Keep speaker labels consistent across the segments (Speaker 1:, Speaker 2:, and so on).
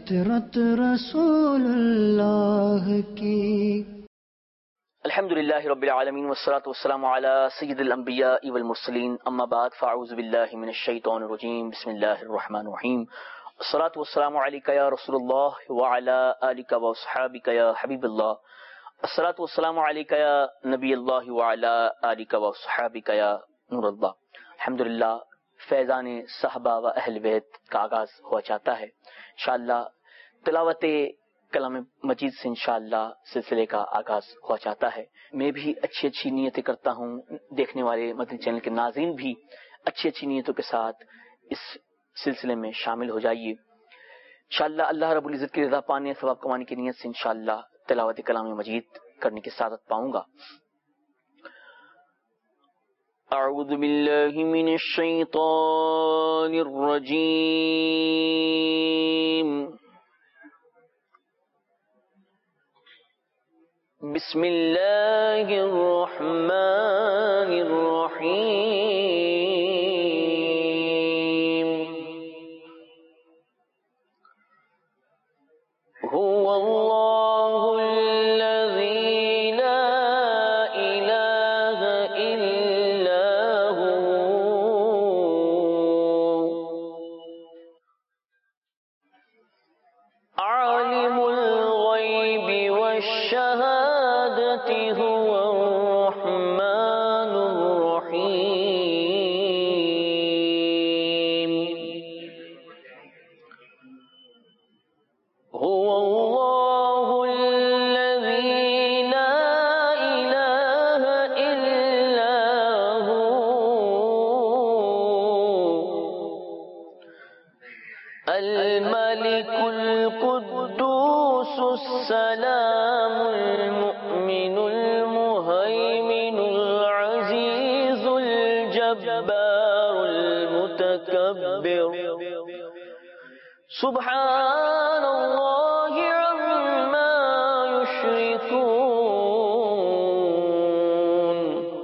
Speaker 1: فطرت رسول اللہ کی۔
Speaker 2: الحمدللہ رب العالمین والصلاة والسلام علی سید الانبیاء والمرسلین، اما بعد فاعوذ باللہ من الشیطان الرجیم، بسم اللہ الرحمن الرحیم، الصلاة والسلام علیک یا رسول اللہ وعلی آلک واصحابک یا حبیب اللہ، الصلاة والسلام علیک یا نبی اللہ وعلی آلک واصحابک یا نور اللہ۔ الحمدللہ فیضان صحابہ و اہل بیت کا آغاز ہوا چاہتا ہے۔ انشاءاللہ تلاوت کلام مجید سے انشاءاللہ سلسلے کا آغاز ہوا چاہتا ہے۔ میں بھی اچھی نیتیں کرتا ہوں، دیکھنے والے مدنی چینل کے ناظرین بھی اچھی نیتوں کے ساتھ اس سلسلے میں شامل ہو جائیے۔ انشاءاللہ اللہ رب العزت کی رضا پانے، ثواب کمانے کی نیت سے انشاءاللہ تلاوت کلام مجید کرنے کی سعادت پاؤں گا۔ اعوذ باللہ من الشیطان الرجیم، بسم اللہ الرحمن الرحیم، هو اللہ الذی لا الہ الا هو، عالم الغیب والشہادة هو الرحمن الرحیم، هو اللہ الذی لا الہ الا هو، الملک القدوس السلام المؤمن المهيمن العزيز الجبار المتكبر، سبحان اللہ عما يشركون،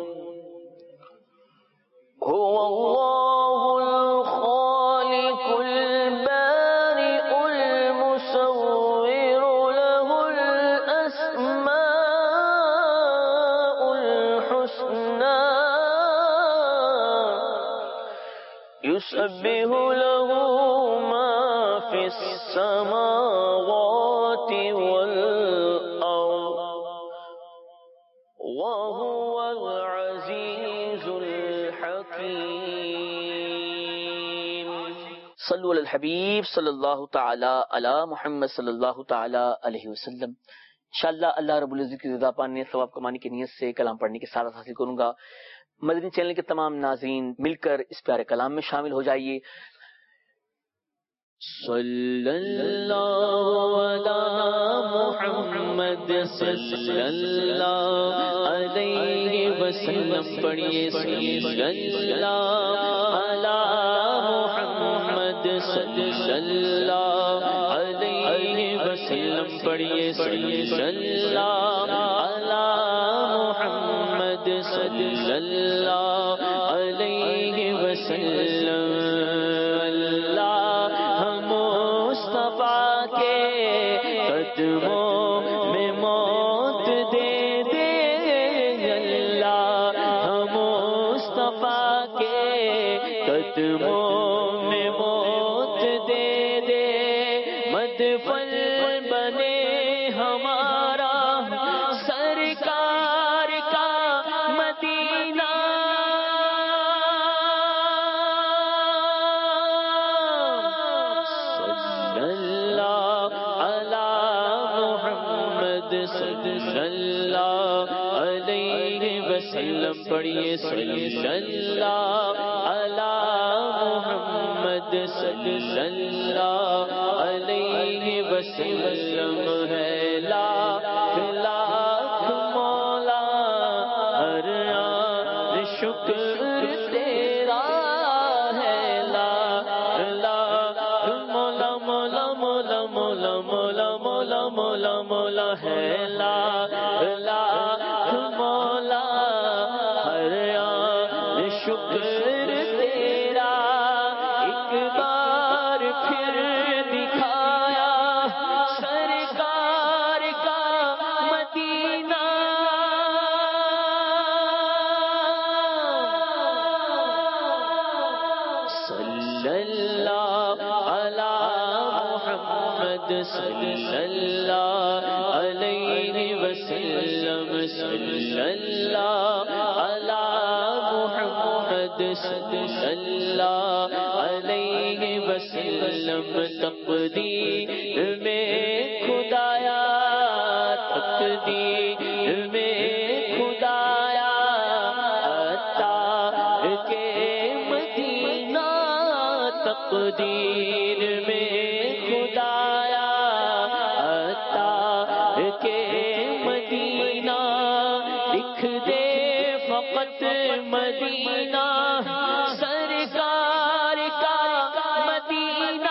Speaker 2: هو اللہ الخالق البارئ المصور، له الأسماء الحسنى، يسبح له ما في السماوات والأرض، وهو العزيز الحكيم۔ صلو علی الحبیب صلی اللہ تعالی علی محمد صلی اللہ تعالی علیہ وسلم۔ انشاءاللہ اللہ رب العزت کی رضا پانے، ثواب کمانے کی نیت سے کلام پڑھنے کی سعادت حاصل کروں گا۔ مدنی چینل کے تمام ناظرین مل کر اس پیارے کلام میں شامل ہو جائیے۔ صلی اللہ علی محمد صلی اللہ علیہ وسلم، پڑھیے صلی اللہ علی محمد صلی اللہ علیہ وسلم، پڑھیے صلی اللہ علی محمد صلی اللہ علیہ وسلم۔ اللہ مصطفیٰ کے قدموں میں موت دے دے، اللہ مصطفیٰ کے قدموں میں موت دے دے، مدفن بنے ہمارا سرکار کا مدینہ، صلی اللہ علی محمد صلی اللہ علیہ وسلم، پڑھیے صلی اللہ علی محمد صلی اللہ علیہ وسلم۔ ہے لاکھ لاکھ مولا ہر آن شکر تیرا، ہے لاکھ لاکھ مولا مولا مولا مولا مولا مولا مولا مولا، ہے لاکھ لاکھ مولا ہر آن شکر تیرا، ایک بار پھر دکھایا صلی اللہ علیہ وسلم صلی اللہ علی محمد صلی اللہ علیہ وسلم تقدیر میں خدایا تقدیر میں خدایا عطا کے مدینہ تقدیر میں خدایا عطا کے مدینہ لکھ دے فقط مدینہ سرکار کا مدینہ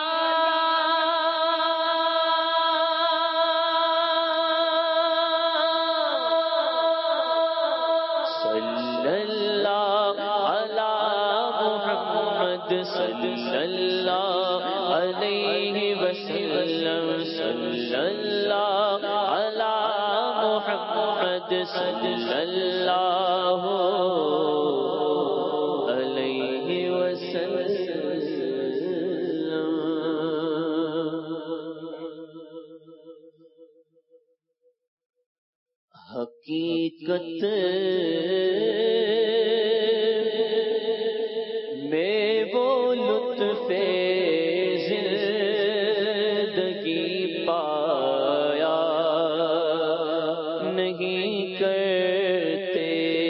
Speaker 2: صلی اللہ علی محمد صلی اللہ علیہ وسلم صلی اللہ علی محمد صلی اللہ علیہ وسلم حقیقت میں وہ لطف زندگی پایا نہیں کرتے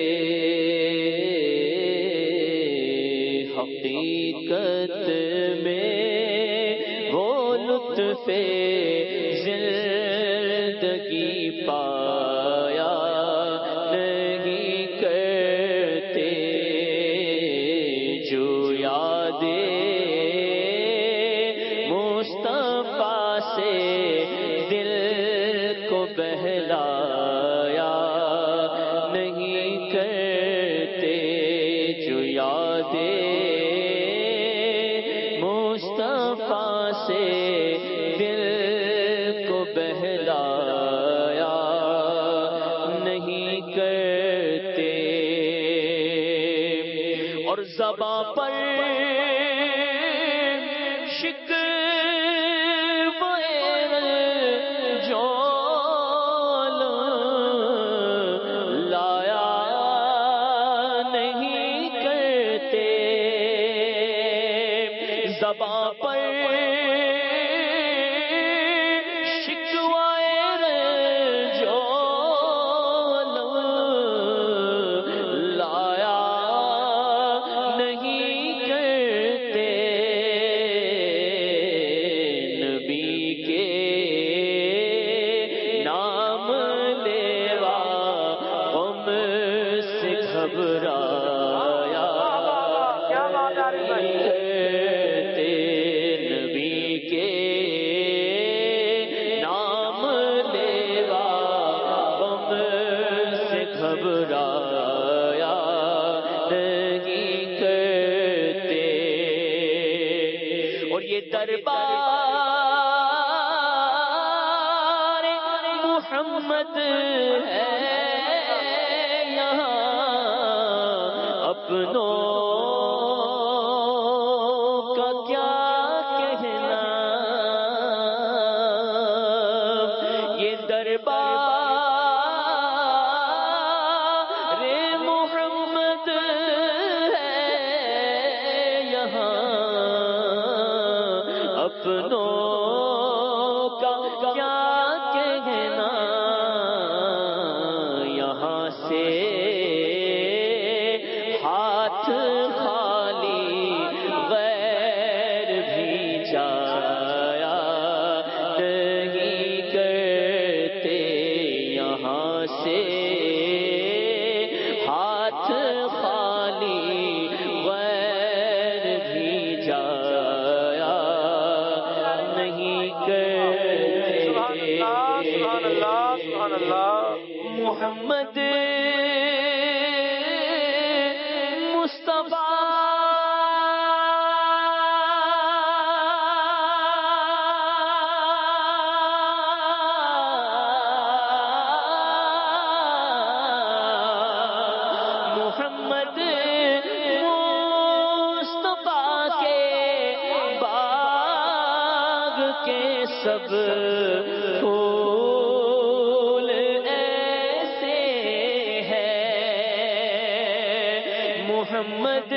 Speaker 2: حقیقت میں وہ لطف زندگی پایا نہیں کرتے جو یادیں مصطفیٰ سے دل کو بہلایا نہیں کرتے جو یادیں مصطفیٰ سے دل کو بہلایا نہیں کرتے اور زباں پر زباں پر شکوائے جو لایا نہیں کرتے نبی کے نام لیوا غم سے گھبرایا نبی کے نام لیوا غم سے گھبرایا نہیں کرتے اور یہ دربار محمد ہے یہاں اپنوں کا کیا کہنا یہ دربار محمد ہے یہاں اپنوں کا کیا کہنا یہاں سے ہاتھ خالی غیر بھی جایا نہیں کرتے یہاں سے ہاتھ خالی غیر بھی جایا نہیں کرتے سبحان اللہ سبحان اللہ محمد مصطفیٰ محمد مصطفیٰ کے باغ کے سب پھول ایسے ہیں محمد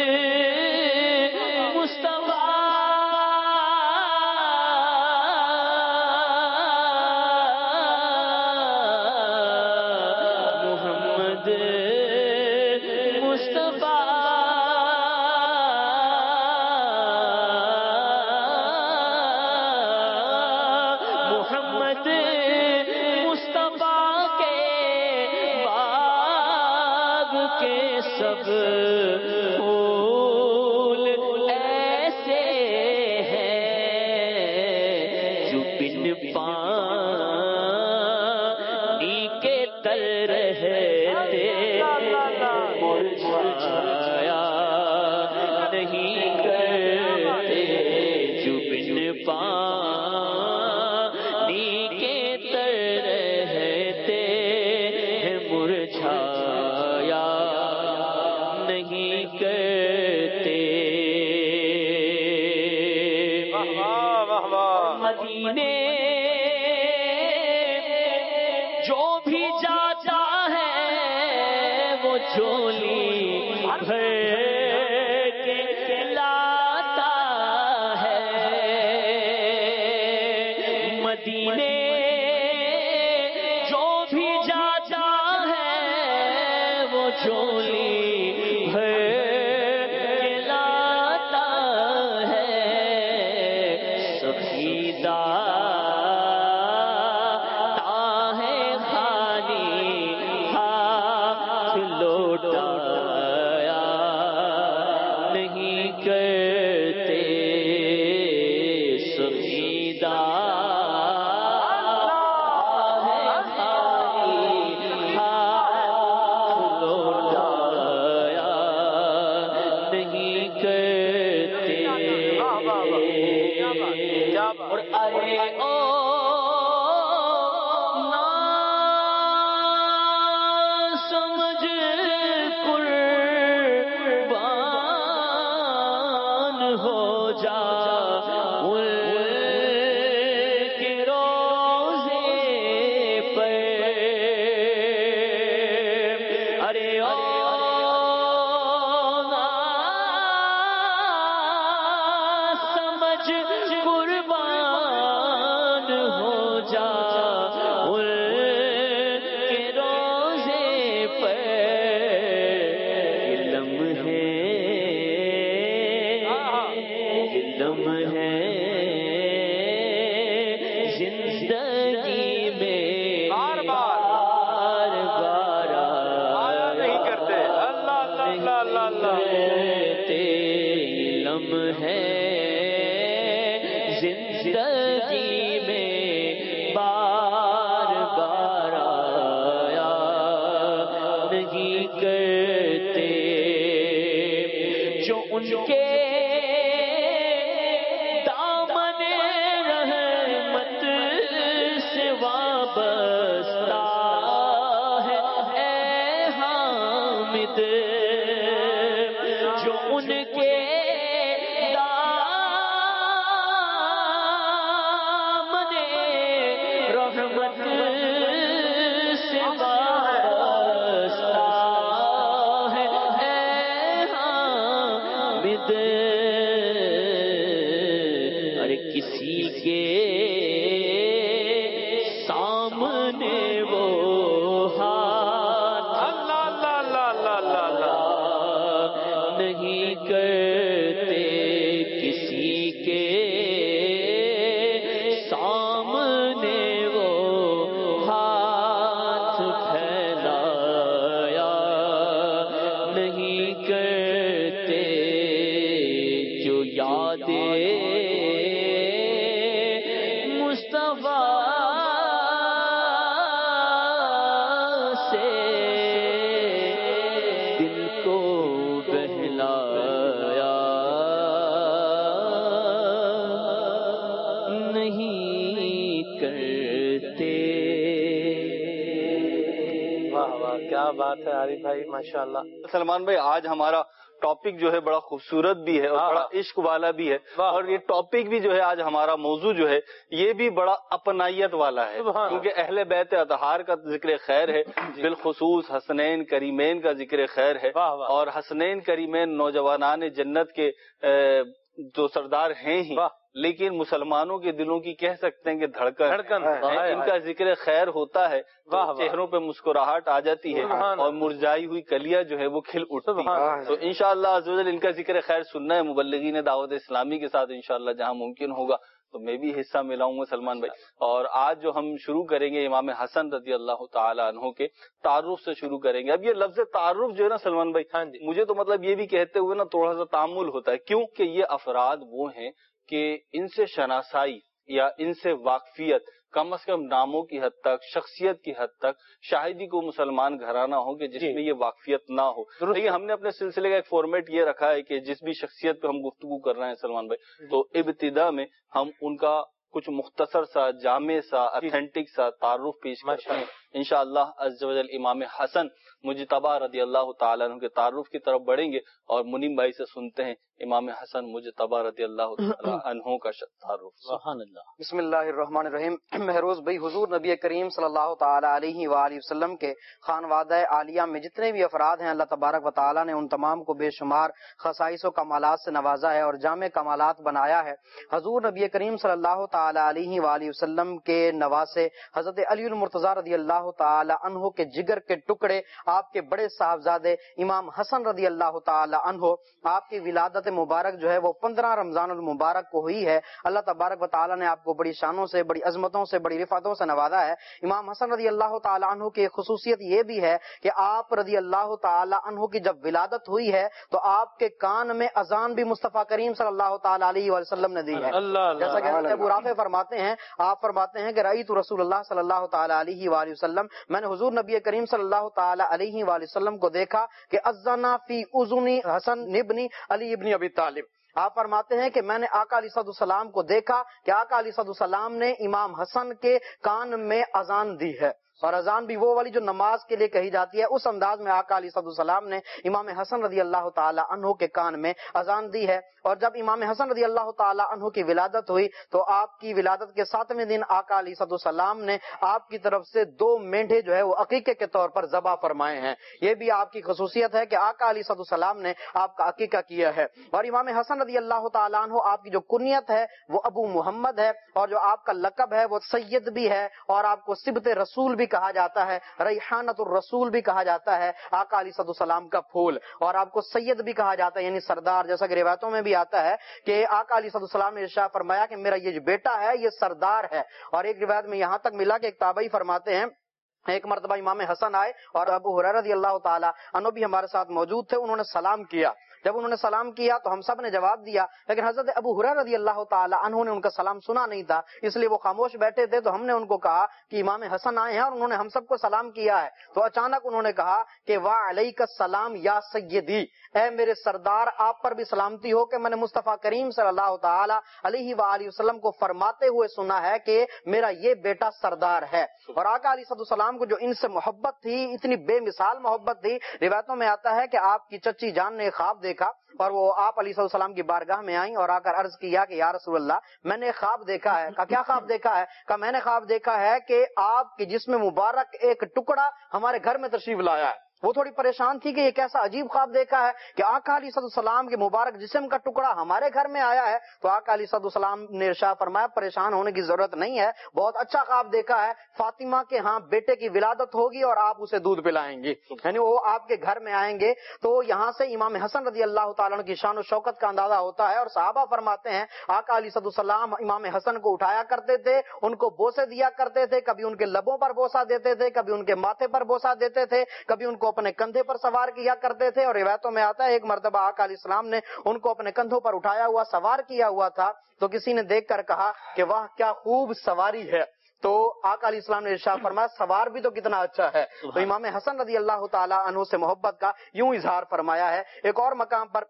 Speaker 2: سب پھول ایسے ہیں جو بن پانی کے تل رہتے مرجھایا نہیں کرتے جو بن پانی کے تل رہتے مرجھایا نہیں کرتے مدینے جو بھی جاتا ہے وہ جھولی بھر کے لاتا ہے مدینے جو بھی جاتا ہے وہ جھولی اور ارے او نا سمجھ قربان ہو جا ان کے روزے پر ارے او زندگی میں بار بار آیا نہیں کرتے اللہ اللہ اللہ اللہ لمحے زندگی میں بار بار آیا نہیں کرتے جو ان کے وابستہ ہے اے حامد جو ان کے دامن رحمت سے وابستہ ہے اے حامد ارے کسی کے سامنے وہ ہاتھ اللہ اللہ اللہ اللہ نہیں کرتے کسی کے سامنے وہ ہاتھ پھیلایا نہیں کرتے جو یادیں مصطفیٰ دل کو بہلایا نہیں کرتے.
Speaker 3: واہ واہ کیا بات ہے عارف بھائی ماشاءاللہ. سلمان بھائی آج ہمارا ٹاپک جو ہے بڑا خوبصورت بھی ہے اور بڑا عشق والا بھی ہے، اور یہ ٹاپک بھی جو ہے آج ہمارا موضوع جو ہے یہ بھی بڑا اپنائیت والا ہے، کیونکہ اہل بیت اطہار کا ذکر خیر ہے، بالخصوص حسنین کریمین کا ذکر خیر ہے، اور حسنین کریمین نوجوانان جنت کے جو سردار ہیں ہی، لیکن مسلمانوں کے دلوں کی کہہ سکتے ہیں کہ دھڑکن ان کا ذکر خیر ہوتا ہے تو چہروں پہ مسکراہٹ آ جاتی ہے اور مرجائی ہوئی کلیاں جو ہے وہ کھل اٹھتی ہیں۔ تو انشاءاللہ عز و جل ان کا ذکر خیر سننا ہے مبلغین دعوت اسلامی کے ساتھ انشاءاللہ جہاں ممکن ہوگا تو میں بھی حصہ ملاؤں گا سلمان بھائی۔ اور آج جو ہم شروع کریں گے امام حسن رضی اللہ تعالی عنہ کے تعارف سے شروع کریں گے۔ اب یہ لفظ تعارف جو ہے نا سلمان بھائی، مجھے تو مطلب یہ بھی کہتے ہوئے نا تھوڑا سا تعامل ہوتا ہے، کیونکہ یہ افراد وہ ہیں کہ ان سے شناسائی یا ان سے واقفیت کم از کم ناموں کی حد تک، شخصیت کی حد تک شاہدی کو مسلمان گھرانہ ہو کہ جس میں یہ واقفیت نہ ہو۔ لیکن ہم نے اپنے سلسلے کا ایک فارمیٹ یہ رکھا ہے کہ جس بھی شخصیت پہ ہم گفتگو کر رہے ہیں سلمان بھائی، تو ابتدا میں ہم ان کا کچھ مختصر سا، جامع سا، اتھینٹک سا تعارف پیش کرتے ہیں۔ انشاءاللہ عز و جل امام حسن مجتبی رضی اللہ تعالیٰ عنہ کے تعارف کی طرف بڑھیں گے اور منیم بھائی سے سنتے ہیں امام حسن مجتبی رضی اللہ تعالیٰ عنہ کا تعارف۔
Speaker 2: سبحان اللہ۔
Speaker 4: بسم اللہ الرحمن الرحیم۔ مہروز بھائی، حضور نبی کریم صلی اللہ تعالی علیہ وآلہ وسلم کے خانوادہ عالیہ میں جتنے بھی افراد ہیں، اللہ تبارک و تعالیٰ نے ان تمام کو بے شمار خصائص و کمالات سے نوازا ہے اور جامع کمالات بنایا ہے۔ حضور نبی کریم صلی اللہ تعالی علیہ وآلہ وسلم کے نواسے حضرت علی المرتضیٰ رضی اللہ تعالی عنہ کے جگر کے ٹکڑے، آپ کے بڑے صاحبزادے امام حسن رضی اللہ تعالی عنہ، آپ کی ولادت مبارک جو ہے وہ 15 رمضان المبارک کو ہوئی ہے۔ اللہ تبارک و تعالی نے آپ کو بڑی شانوں سے، بڑی عظمتوں سے، بڑی رفعتوں سے نوازا ہے۔ امام حسن رضی اللہ تعالی عنہ کی خصوصیت یہ بھی ہے کہ آپ رضی اللہ تعالی عنہ کی جب ولادت ہوئی ہے تو آپ کے کان میں اذان بھی مصطفیٰ کریم صلی اللہ تعالی علیہ وسلم نے دی ہے۔ جیسا کہ حضرت ابو رافع فرماتے ہیں، آپ فرماتے ہیں کہ رأیت رسول اللہ صلی اللہ تعالی علیہ وآلہ وسلم، میں نے حضور نبی کریم صلی اللہ تعالی علیہ وآلہ وسلم کو دیکھا کہ اذنا فی اذنی حسن ابن علی ابن ابی طالب۔ آپ فرماتے ہیں کہ میں نے آقا علیہ السلام کو دیکھا کہ آقا علیہ السلام نے امام حسن کے کان میں اذان دی ہے، اور اذان بھی وہ والی جو نماز کے لیے کہی جاتی ہے، اس انداز میں آقا علیہ السلام نے امام حسن رضی اللہ تعالی عنہ کے کان میں اذان دی ہے۔ اور جب امام حسن رضی اللہ تعالی عنہ کی ولادت ہوئی تو آپ کی ولادت کے 7ویں دن آقا علیہ السلام نے آپ کی طرف سے 2 مینڈھے جو ہے وہ عقیقے کے طور پر ذبح فرمائے ہیں۔ یہ بھی آپ کی خصوصیت ہے کہ آقا علیہ السلام نے آپ کا عقیقہ کیا ہے۔ اور امام حسن رضی اللہ تعالی عنہ، آپ کی جو کنیت ہے وہ ابو محمد ہے، اور جو آپ کا لقب ہے وہ سید بھی ہے، اور آپ کو سبط رسول بھی کہا جاتا ہے، ریحانۃ الرسول بھی کہا جاتا ہے، آقا علیہ السلام کا پھول، اور آپ کو سید بھی کہا جاتا ہے یعنی سردار، جیسا کہ روایتوں میں بھی آتا ہے کہ آقا علیہ السلام نے ارشاد فرمایا کہ میرا یہ جو بیٹا ہے یہ سردار ہے۔ اور ایک روایت میں یہاں تک ملا کہ ایک تابعی فرماتے ہیں ایک مرتبہ امام حسن آئے اور ابو ہریرہ رضی اللہ تعالی عنہ بھی ہمارے ساتھ موجود تھے، انہوں نے سلام کیا۔ جب انہوں نے سلام کیا تو ہم سب نے جواب دیا، لیکن حضرت ابو ہریرہ رضی اللہ تعالی عنہ نے ان کا سلام سنا نہیں تھا، اس لیے وہ خاموش بیٹھے تھے۔ تو ہم نے ان کو کہا کہ امام حسن آئے ہیں اور انہوں نے ہم سب کو سلام کیا ہے۔ تو اچانک انہوں نے کہا کہ وعلیک السلام یا سیدی، اے میرے سردار آپ پر بھی سلامتی ہو کہ میں نے مصطفیٰ کریم صلی اللہ تعالی علیہ وآلہ وسلم کو فرماتے ہوئے سنا ہے کہ میرا یہ بیٹا سردار ہے۔ اور آقا علیہ السلام کو جو ان سے محبت تھی، اتنی بے مثال محبت تھی، روایتوں میں آتا ہے کہ آپ کی چچی جان نے خواب دیکھا اور وہ آپ علیہ السلام کی بارگاہ میں آئیں اور آ کر عرض کیا کہ یا رسول اللہ میں نے خواب دیکھا ہے۔ کہا کیا خواب دیکھا ہے؟ کہا میں نے خواب دیکھا ہے کہ آپ کے جسم مبارک ایک ٹکڑا ہمارے گھر میں تشریف لایا ہے۔ وہ تھوڑی پریشان تھی کہ یہ کیسا عجیب خواب دیکھا ہے کہ آقا علیہ السلام کے مبارک جسم کا ٹکڑا ہمارے گھر میں آیا ہے۔ تو آقا علیہ السلام نے ارشاد فرمایا پریشان ہونے کی ضرورت نہیں ہے، بہت اچھا خواب دیکھا ہے، فاطمہ کے ہاں بیٹے کی ولادت ہوگی اور آپ اسے دودھ پلائیں گے، یعنی وہ آپ کے گھر میں آئیں گے۔ تو یہاں سے امام حسن رضی اللہ تعالیٰ عنہ کی شان و شوکت کا اندازہ ہوتا ہے۔ اور صحابہ فرماتے ہیں آقا علیہ السلام امام حسن کو اٹھایا کرتے تھے، ان کو بوسے دیا کرتے تھے، کبھی ان کے لبوں پر بوسا دیتے تھے، کبھی ان کے ماتھے پر بوسا دیتے تھے، کبھی ان کو اپنے کندھے پر سوار کیا کرتے تھے۔ اور روایتوں میں آتا ہے ایک مرتبہ آقا علیہ السلام نے ان کو اپنے کندھوں پر اٹھایا ہوا سوار کیا ہوا تھا، تو کسی نے دیکھ کر کہا کہ واہ کیا خوب سواری ہے۔ تو آقا علیہ السلام نے ارشاد فرمایا سوار بھی تو کتنا اچھا ہے۔ تو امام حسن رضی اللہ تعالی عنہ سے محبت کا یوں اظہار فرمایا ہے۔ ایک اور مقام پر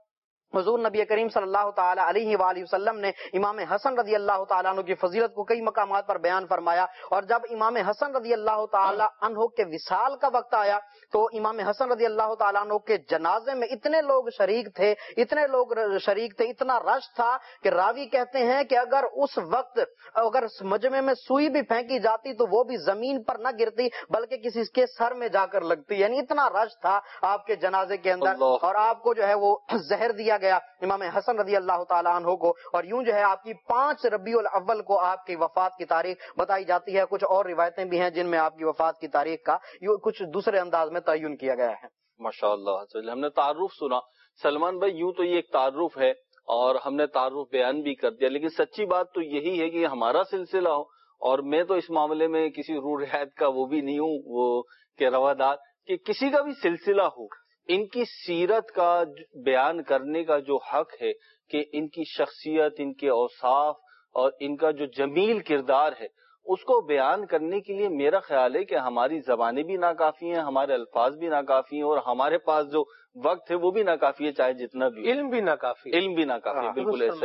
Speaker 4: حضور نبی کریم صلی اللہ تعالی علیہ وآلہ وسلم نے امام حسن رضی اللہ تعالیٰ عنہ کی فضیلت کو کئی مقامات پر بیان فرمایا، اور جب امام حسن رضی اللہ تعالی عنہ کے وصال کا وقت آیا تو امام حسن رضی اللہ تعالیٰ عنہ کے جنازے میں اتنے لوگ شریک تھے، اتنا رش تھا کہ راوی کہتے ہیں کہ اگر اس وقت مجمع میں سوئی بھی پھینکی جاتی تو وہ بھی زمین پر نہ گرتی بلکہ کسی کے سر میں جا کر لگتی، یعنی اتنا رش تھا آپ کے جنازے کے اندر، اور آپ کو جو ہے وہ زہر دیا گیا امام حسن رضی اللہ تعالیٰ عنہ کو، اور یوں جو ہے آپ کی 5 ربیع الاول کو آپ کی وفات کی تاریخ بتائی جاتی ہے۔ کچھ اور روایتیں بھی ہیں جن میں آپ کی وفات کی تاریخ کا کچھ دوسرے انداز میں تعین کیا گیا ہے۔
Speaker 3: ماشاءاللہ، ہم نے تعارف سنا سلمان بھائی، یوں تو یہ ایک تعارف ہے اور ہم نے تعارف بیان بھی کر دیا، لیکن سچی بات تو یہی ہے کہ ہمارا سلسلہ ہو، اور میں تو اس معاملے میں کسی رو رعایت کا وہ بھی نہیں ہوں، وہ کہ روادار کہ کسی کا بھی سلسلہ ہو، ان کی سیرت کا بیان کرنے کا جو حق ہے کہ ان کی شخصیت، ان کے اوصاف اور ان کا جو جمیل کردار ہے اس کو بیان کرنے کے لیے میرا خیال ہے کہ ہماری زبانیں بھی ناکافی ہیں، ہمارے الفاظ بھی ناکافی ہیں، اور ہمارے پاس جو وقت ہے وہ بھی ناکافی ہے، چاہے جتنا بھی
Speaker 5: علم بھی ناکافی ہے۔
Speaker 3: بالکل ایسا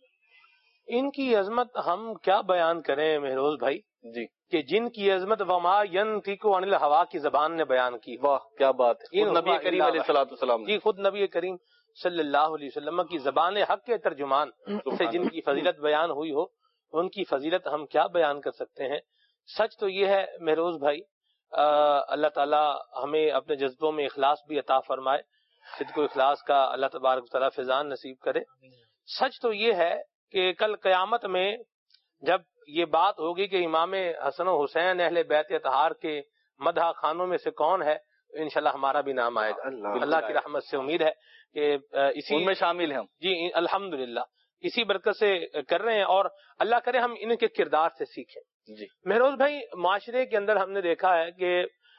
Speaker 3: ہی۔
Speaker 5: ان کی عظمت ہم کیا بیان کریں مہروز بھائی
Speaker 3: جی،
Speaker 5: کہ جن کی عظمت وما ینطق عن الہوا کی زبان نے بیان کی۔
Speaker 3: واہ کیا بات ہے، خود نبی کریم علیہ الصلوۃ والسلام
Speaker 5: جی، خود نبی کریم صلی اللہ علیہ وسلم کی زبان حق کے ترجمان سے جن کی فضیلت بیان ہوئی ہو، ان کی فضیلت ہم کیا بیان کر سکتے ہیں۔ سچ تو یہ ہے مہروز بھائی، اللہ تعالی ہمیں اپنے جذبوں میں اخلاص بھی عطا فرمائے، صدق و اخلاص کا اللہ تبارک و تعالی فیضان نصیب کرے۔ سچ تو یہ ہے کہ کل قیامت میں جب یہ بات ہوگی کہ امام حسن و حسین اہل بیت اطہار کے مدح خانوں میں سے کون ہے، انشاءاللہ ہمارا بھی نام آئے گا۔ اللہ کی رحمت سے امید ہے کہ اسی
Speaker 3: میں شامل ہیں۔
Speaker 5: جی الحمدللہ اسی برکت سے کر رہے ہیں، اور اللہ کرے ہم ان کے کردار سے سیکھیں۔
Speaker 3: جی
Speaker 5: مہروز بھائی، معاشرے کے اندر ہم نے دیکھا ہے کہ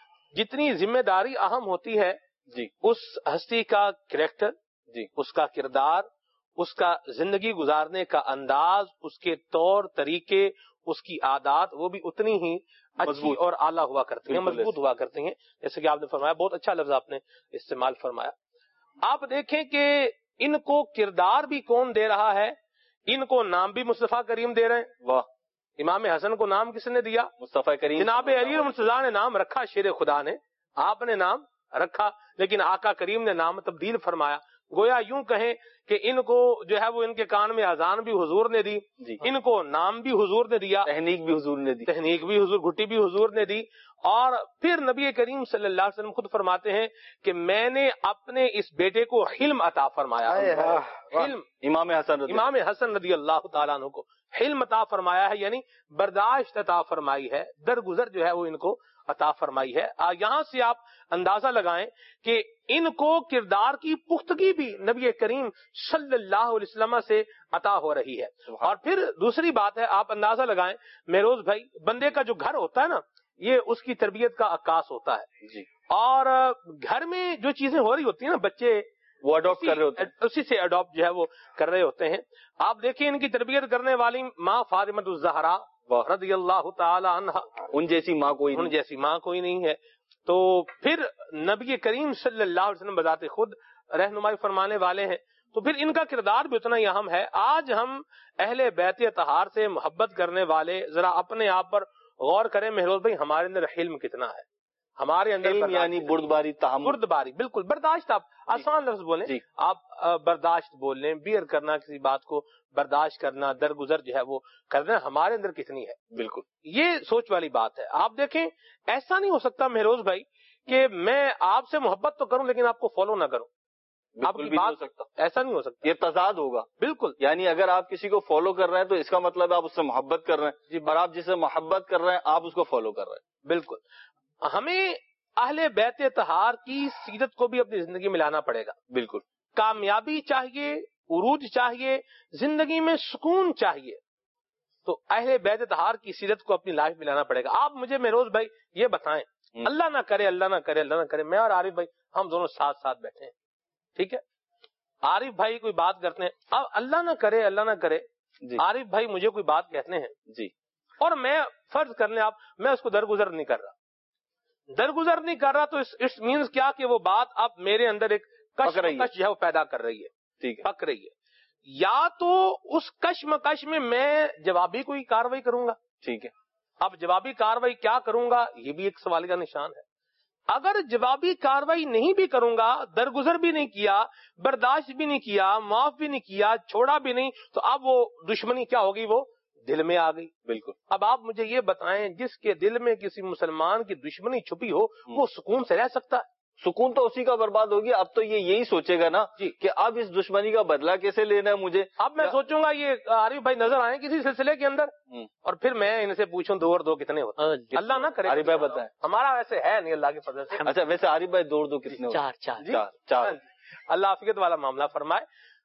Speaker 5: جتنی ذمہ داری اہم ہوتی ہے
Speaker 3: جی
Speaker 5: اس ہستی کا کریکٹر،
Speaker 3: جی
Speaker 5: اس کا کردار، اس کا زندگی گزارنے کا انداز، اس کے طور طریقے، اس کی عادات، وہ بھی اتنی ہی اچھی اور اعلیٰ ہوا کرتی ہیں، مضبوط ہوا کرتی ہیں۔ جیسے کہ آپ نے فرمایا، بہت اچھا لفظ آپ نے استعمال فرمایا۔ آپ دیکھیں کہ ان کو کردار بھی کون دے رہا ہے، ان کو نام بھی مصطفیٰ کریم دے رہے ہیں۔
Speaker 3: واہ،
Speaker 5: امام حسن کو نام کس نے دیا؟
Speaker 3: مصطفیٰ کریم
Speaker 5: جناب علی المرتضیٰ نے نام رکھا، شیر خدا نے، آپ نے نام رکھا، لیکن آقا کریم نے نام تبدیل فرمایا۔ گویا یوں کہیں کہ ان کو جو ہے وہ ان کے کان میں اذان بھی حضور نے دی، ان کو نام بھی حضور نے دیا،
Speaker 3: تحنیک بھی حضور نے دی،
Speaker 5: تحنیک بھی حضور، گھٹی بھی حضور نے دی۔ اور پھر نبی کریم صلی اللہ علیہ وسلم خود فرماتے ہیں کہ میں نے اپنے اس بیٹے کو حلم عطا فرمایا۔ حلم،
Speaker 3: امام
Speaker 5: حسن رضی اللہ تعالیٰ عنہ کو حلم عطا فرمایا ہے، یعنی برداشت عطا فرمائی ہے، درگزر جو ہے وہ ان کو عطا فرمائی ہے۔ یہاں سے آپ اندازہ لگائیں کہ ان کو کردار کی پختگی بھی نبی کریم صلی اللہ علیہ وسلم سے عطا ہو رہی ہے۔ اور پھر دوسری بات ہے، آپ اندازہ لگائیں مہروز بھائی، بندے کا جو گھر ہوتا ہے نا، یہ اس کی تربیت کا عکاس ہوتا ہے
Speaker 3: جی،
Speaker 5: اور گھر میں جو چیزیں ہو رہی ہوتی ہیں نا، بچے
Speaker 3: وہ اڈاپٹ کر رہے ہوتے ہیں،
Speaker 5: اسی سے اڈاپٹ جو ہے وہ کر رہے ہوتے ہیں۔ آپ دیکھیں ان کی تربیت کرنے والی ماں فاطمہ الزہرا رضی اللہ تعالی عنہ،
Speaker 3: ان جیسی ماں
Speaker 5: کوئی نہیں ہے۔ تو پھر نبی کریم صلی اللہ علیہ وسلم بذات خود رہنمائی فرمانے والے ہیں، تو پھر ان کا کردار بھی اتنا ہی اہم ہے۔ آج ہم اہل بیت اطہار سے محبت کرنے والے ذرا اپنے آپ پر غور کریں مہروز بھائی، ہمارے اندر حلم کتنا ہے، ہمارے اندر
Speaker 3: یعنی بردباری، تحمل،
Speaker 5: بردباری، بالکل برداشت۔ آپ آسان لفظ بولیں، آپ برداشت بول لیں، بیئر کرنا، کسی بات کو برداشت کرنا، درگزر جو ہے وہ کرنا، ہمارے اندر کتنی ہے،
Speaker 3: بالکل
Speaker 5: یہ سوچ والی بات ہے۔ آپ دیکھیں، ایسا نہیں ہو سکتا مہروز بھائی کہ میں آپ سے محبت تو کروں لیکن آپ کو فالو نہ کروں، آپ کی بات ایسا نہیں ہو سکتا،
Speaker 3: یہ تضاد ہوگا۔
Speaker 5: بالکل،
Speaker 3: یعنی اگر آپ کسی کو فالو کر رہے ہیں تو اس کا مطلب آپ اس سے محبت کر رہے ہیں، اور آپ جسے محبت کر رہے ہیں آپ اس کو فالو کر رہے ہیں۔
Speaker 5: بالکل، ہمیں اہل بیت اطہار کی سیرت کو بھی اپنی زندگی میں لانا پڑے گا۔
Speaker 3: بالکل،
Speaker 5: کامیابی چاہیے، عروج چاہیے، زندگی میں سکون چاہیے، تو اہل بیت اطہار کی سیرت کو اپنی لائف میں لانا پڑے گا۔ آپ مجھے مہروز بھائی یہ بتائیں، اللہ نہ کرے میں اور عارف بھائی ہم دونوں ساتھ ساتھ بیٹھے ہیں، ٹھیک ہے، عارف بھائی کوئی بات کرتے ہیں، اب اللہ نہ کرے عارف بھائی مجھے کوئی بات کہتے ہیں
Speaker 3: جی،
Speaker 5: اور میں فرض کر لیں میں اس کو درگزر نہیں کر رہا تو اٹ مینز کیا کہ وہ بات اب میرے اندر ایک کش جو ہے وہ پیدا کر رہی ہے۔
Speaker 3: ٹھیک ہے،
Speaker 5: پک رہی ہے، یا تو اس کشمکش میں جوابی کوئی کاروائی کروں گا.
Speaker 3: ٹھیک ہے.
Speaker 5: اب جوابی کاروائی کیا کروں گا، یہ بھی ایک سوال کا نشان ہے. اگر جوابی کاروائی نہیں بھی کروں گا، درگزر بھی نہیں کیا، برداشت بھی نہیں کیا، معاف بھی نہیں کیا، چھوڑا بھی نہیں، تو اب وہ دشمنی کیا ہوگی، وہ دل میں آ گئی.
Speaker 3: بالکل.
Speaker 5: اب آپ مجھے یہ بتائیں، جس کے دل میں کسی مسلمان کی دشمنی چھپی ہو وہ سکون سے رہ سکتا ہے؟
Speaker 3: سکون تو اسی کا برباد ہوگی. اب تو یہ یہی سوچے گا نا
Speaker 5: جی
Speaker 3: کہ اب اس دشمنی کا بدلہ کیسے لینا ہے مجھے.
Speaker 5: اب میں سوچوں گا یہ عارف بھائی نظر آئے کسی سلسلے کے اندر، اور پھر میں ان سے پوچھوں 2 اور 2 کتنے ہوتے ہیں. اللہ نہ کرے.
Speaker 3: عارف بھائی بتائیں.
Speaker 5: ہمارا ویسے ہے نہیں اللہ کے فضل سے.
Speaker 3: اچھا ویسے عارف بھائی 2 اور 2 کتنے ہوتے ہیں؟
Speaker 2: 4.
Speaker 3: چار.
Speaker 5: اللہ عافیت والا معاملہ فرمائے.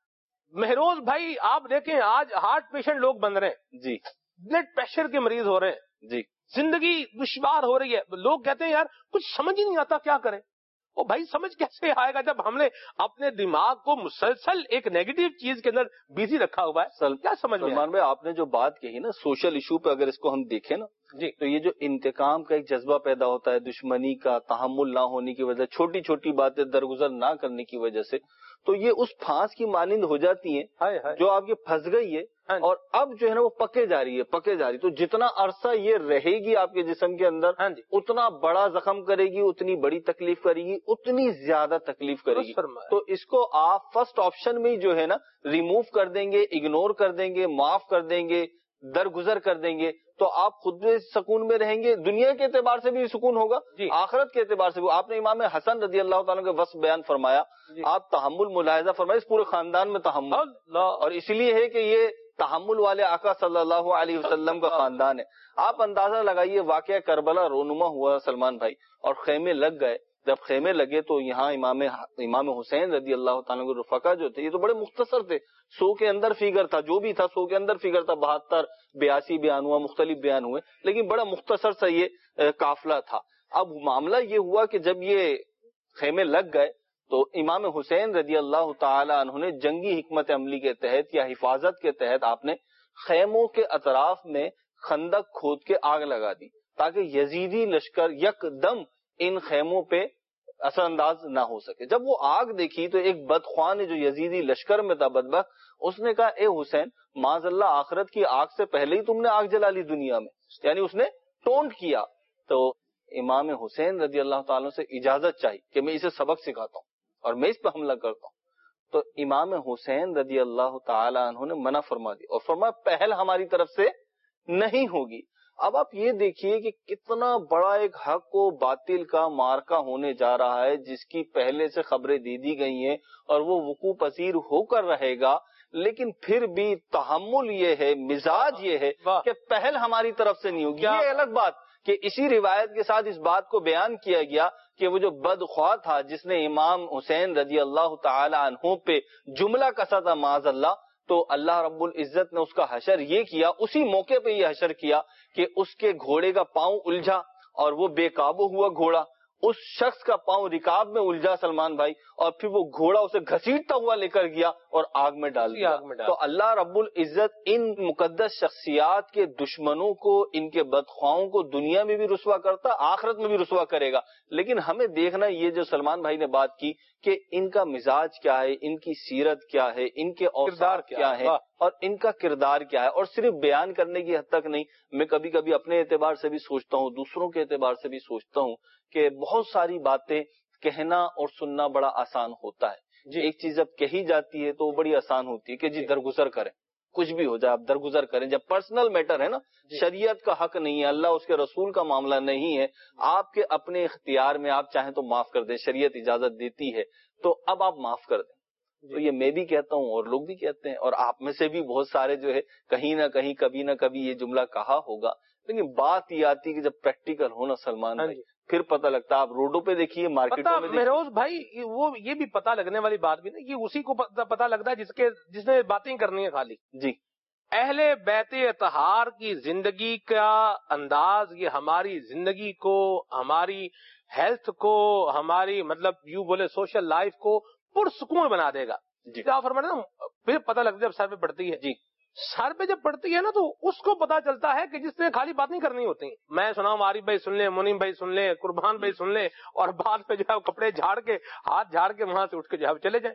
Speaker 5: مہروز بھائی آپ دیکھیں آج ہارٹ پیشنٹ لوگ بن رہے ہیں،
Speaker 3: جی
Speaker 5: بلڈ پریشر کے مریض ہو رہے ہیں،
Speaker 3: جی.
Speaker 5: زندگی دشوار ہو رہی ہے. لوگ کہتے ہیں یار کچھ سمجھ ہی نہیں آتا کیا کریں. وہ بھائی سمجھ کیسے آئے گا جب ہم نے اپنے دماغ کو مسلسل ایک نیگیٹو چیز کے اندر بیزی رکھا ہوا ہے. کیا سمجھ میں
Speaker 3: سلمان بھائی آپ نے جو بات کہی نا سوشل ایشو پہ، اگر اس کو ہم دیکھیں نا
Speaker 5: جی
Speaker 3: تو یہ جو انتقام کا ایک جذبہ پیدا ہوتا ہے، دشمنی کا تحمل نہ ہونے کی وجہ، چھوٹی چھوٹی باتیں درگزر نہ کرنے کی وجہ سے، تو یہ اس پھانس کی مانند ہو جاتی ہیں جو آپ کی پھنس گئی ہے اور اب جو ہے نا وہ پکے جا رہی ہے. تو جتنا عرصہ یہ رہے گی آپ کے جسم کے اندر اتنا بڑا زخم کرے گی، اتنی بڑی تکلیف کرے گی، اتنی زیادہ تکلیف کرے گی. تو اس کو آپ فرسٹ آپشن میں جو ہے نا ریموو کر دیں گے، اگنور کر دیں گے، معاف کر دیں گے، درگزر کر دیں گے، تو آپ خود بھی سکون میں رہیں گے. دنیا کے اعتبار سے بھی سکون ہوگا، آخرت کے اعتبار سے بھی. آپ نے امام حسن رضی اللہ تعالیٰ کا وصف بیان فرمایا، آپ تحمل ملاحظہ فرمائے، اس پورے خاندان میں تحمل، اور اس لیے ہے کہ یہ تحمل والے آقا صلی اللہ علیہ وسلم کا خاندان ہے. آپ اندازہ لگائیے واقعہ کربلا رونما ہوا سلمان بھائی، اور خیمے لگ گئے. جب خیمے لگے تو یہاں امام حسین رضی اللہ تعالیٰ کے رفقا جو تھے یہ تو بڑے مختصر تھے، 100 کے اندر فیگر تھا، جو بھی تھا 100 کے اندر فیگر تھا، 72 82 بیان ہوا، مختلف بیان ہوئے، لیکن بڑا مختصر سا یہ قافلہ تھا. اب معاملہ یہ ہوا کہ جب یہ خیمے لگ گئے تو امام حسین رضی اللہ تعالی عنہ نے جنگی حکمت عملی کے تحت یا حفاظت کے تحت آپ نے خیموں کے اطراف میں خندق کھود کے آگ لگا دی تاکہ یزیدی لشکر یک دم ان خیموں پہ اثر انداز نہ ہو سکے. جب وہ آگ دیکھی تو ایک بدخواہ نے جو یزیدی لشکر میں تھا بدبخت، اس نے کہا اے حسین معاذ اللہ آخرت کی آگ سے پہلے ہی تم نے آگ جلا لی دنیا میں، یعنی اس نے ٹونٹ کیا. تو امام حسین رضی اللہ تعالیٰ سے اجازت چاہی کہ میں اسے سبق سکھاتا ہوں اور میں اس پہ حملہ کرتا ہوں. تو امام حسین رضی اللہ تعالی عنہ نے منع فرما دی اور فرمایا پہل ہماری طرف سے نہیں ہوگی. اب آپ یہ دیکھیے کہ کتنا بڑا ایک حق و باطل کا مارکا ہونے جا رہا ہے جس کی پہلے سے خبریں دے دی گئی ہیں اور وہ وقوع پذیر ہو کر رہے گا، لیکن پھر بھی تحمل یہ ہے، مزاج یہ ہے کہ پہل ہماری طرف سے نہیں ہوگی. یہ الگ بات کہ اسی روایت کے ساتھ اس بات کو بیان کیا گیا کہ وہ جو بدخواہ تھا جس نے امام حسین رضی اللہ تعالی عنہ پہ جملہ کسا تھا معاذ اللہ، تو اللہ رب العزت نے اس کا حشر یہ کیا، اسی موقع پہ یہ حشر کیا کہ اس کے گھوڑے کا پاؤں الجھا اور وہ بے قابو ہوا گھوڑا، اس شخص کا پاؤں رکاب میں الجھا سلمان بھائی، اور پھر وہ گھوڑا اسے گھسیٹتا ہوا لے کر گیا اور آگ میں ڈال دیا. تو اللہ رب العزت ان مقدس شخصیات کے دشمنوں کو، ان کے بدخواہوں کو دنیا میں بھی رسوا کرتا، آخرت میں بھی رسوا کرے گا. لیکن ہمیں دیکھنا یہ جو سلمان بھائی نے بات کی کہ ان کا مزاج کیا ہے، ان کی سیرت کیا ہے، ان کے اوصاف کیا ہے اور ان کا کردار کیا ہے. اور صرف بیان کرنے کی حد تک نہیں، میں کبھی کبھی اپنے اعتبار سے بھی سوچتا ہوں، دوسروں کے اعتبار سے بھی سوچتا ہوں کہ بہت ساری باتیں کہنا اور سننا بڑا آسان ہوتا ہے. ایک چیز جب کہی جاتی ہے تو وہ بڑی آسان ہوتی ہے کہ جی درگزر کریں، کچھ بھی ہو جائے آپ درگزر کریں. جب پرسنل میٹر ہے نا، شریعت کا حق نہیں ہے، اللہ اس کے رسول کا معاملہ نہیں ہے، آپ کے اپنے اختیار میں آپ چاہیں تو معاف کر دیں، شریعت اجازت دیتی ہے، تو اب آپ معاف کر دیں. تو یہ میں بھی کہتا ہوں اور لوگ بھی کہتے ہیں، اور آپ میں سے بھی بہت سارے جو ہے کہیں نہ کہیں کبھی نہ کبھی یہ جملہ کہا ہوگا. لیکن بات یہ آتی کہ جب پریکٹیکل ہونا سلمان بھائی پھر پتہ لگتا ہے. آپ روڈوں پہ دیکھیے، مارکیٹوں میں دیکھیے.
Speaker 5: مہروز بھائی وہ یہ بھی پتہ لگنے والی بات بھی نہیں، یہ اسی کو پتہ لگتا ہے جس نے باتیں کرنی ہے خالی.
Speaker 3: جی
Speaker 5: اہل بیت اطہار کی زندگی کا انداز یہ ہماری زندگی کو، ہماری ہیلتھ کو، ہماری مطلب یوں بولے سوشل لائف کو پرسکون بنا دے گا. کیا فرماتے ہیں نا، پھر پتہ لگتا ہے جب سر پہ پڑتی ہے. سر پہ جب پڑتی ہے نا تو اس کو پتا چلتا ہے کہ جس نے خالی بات نہیں کرنی ہوتی. میں سنا ہوں عارف بھائی سن لیں، منیم بھائی سن لیں، قربان بھائی سن لیں، اور بعد پہ جو ہے کپڑے جھاڑ کے، ہاتھ جھاڑ کے وہاں سے اٹھ کے جو ہے چلے جائیں.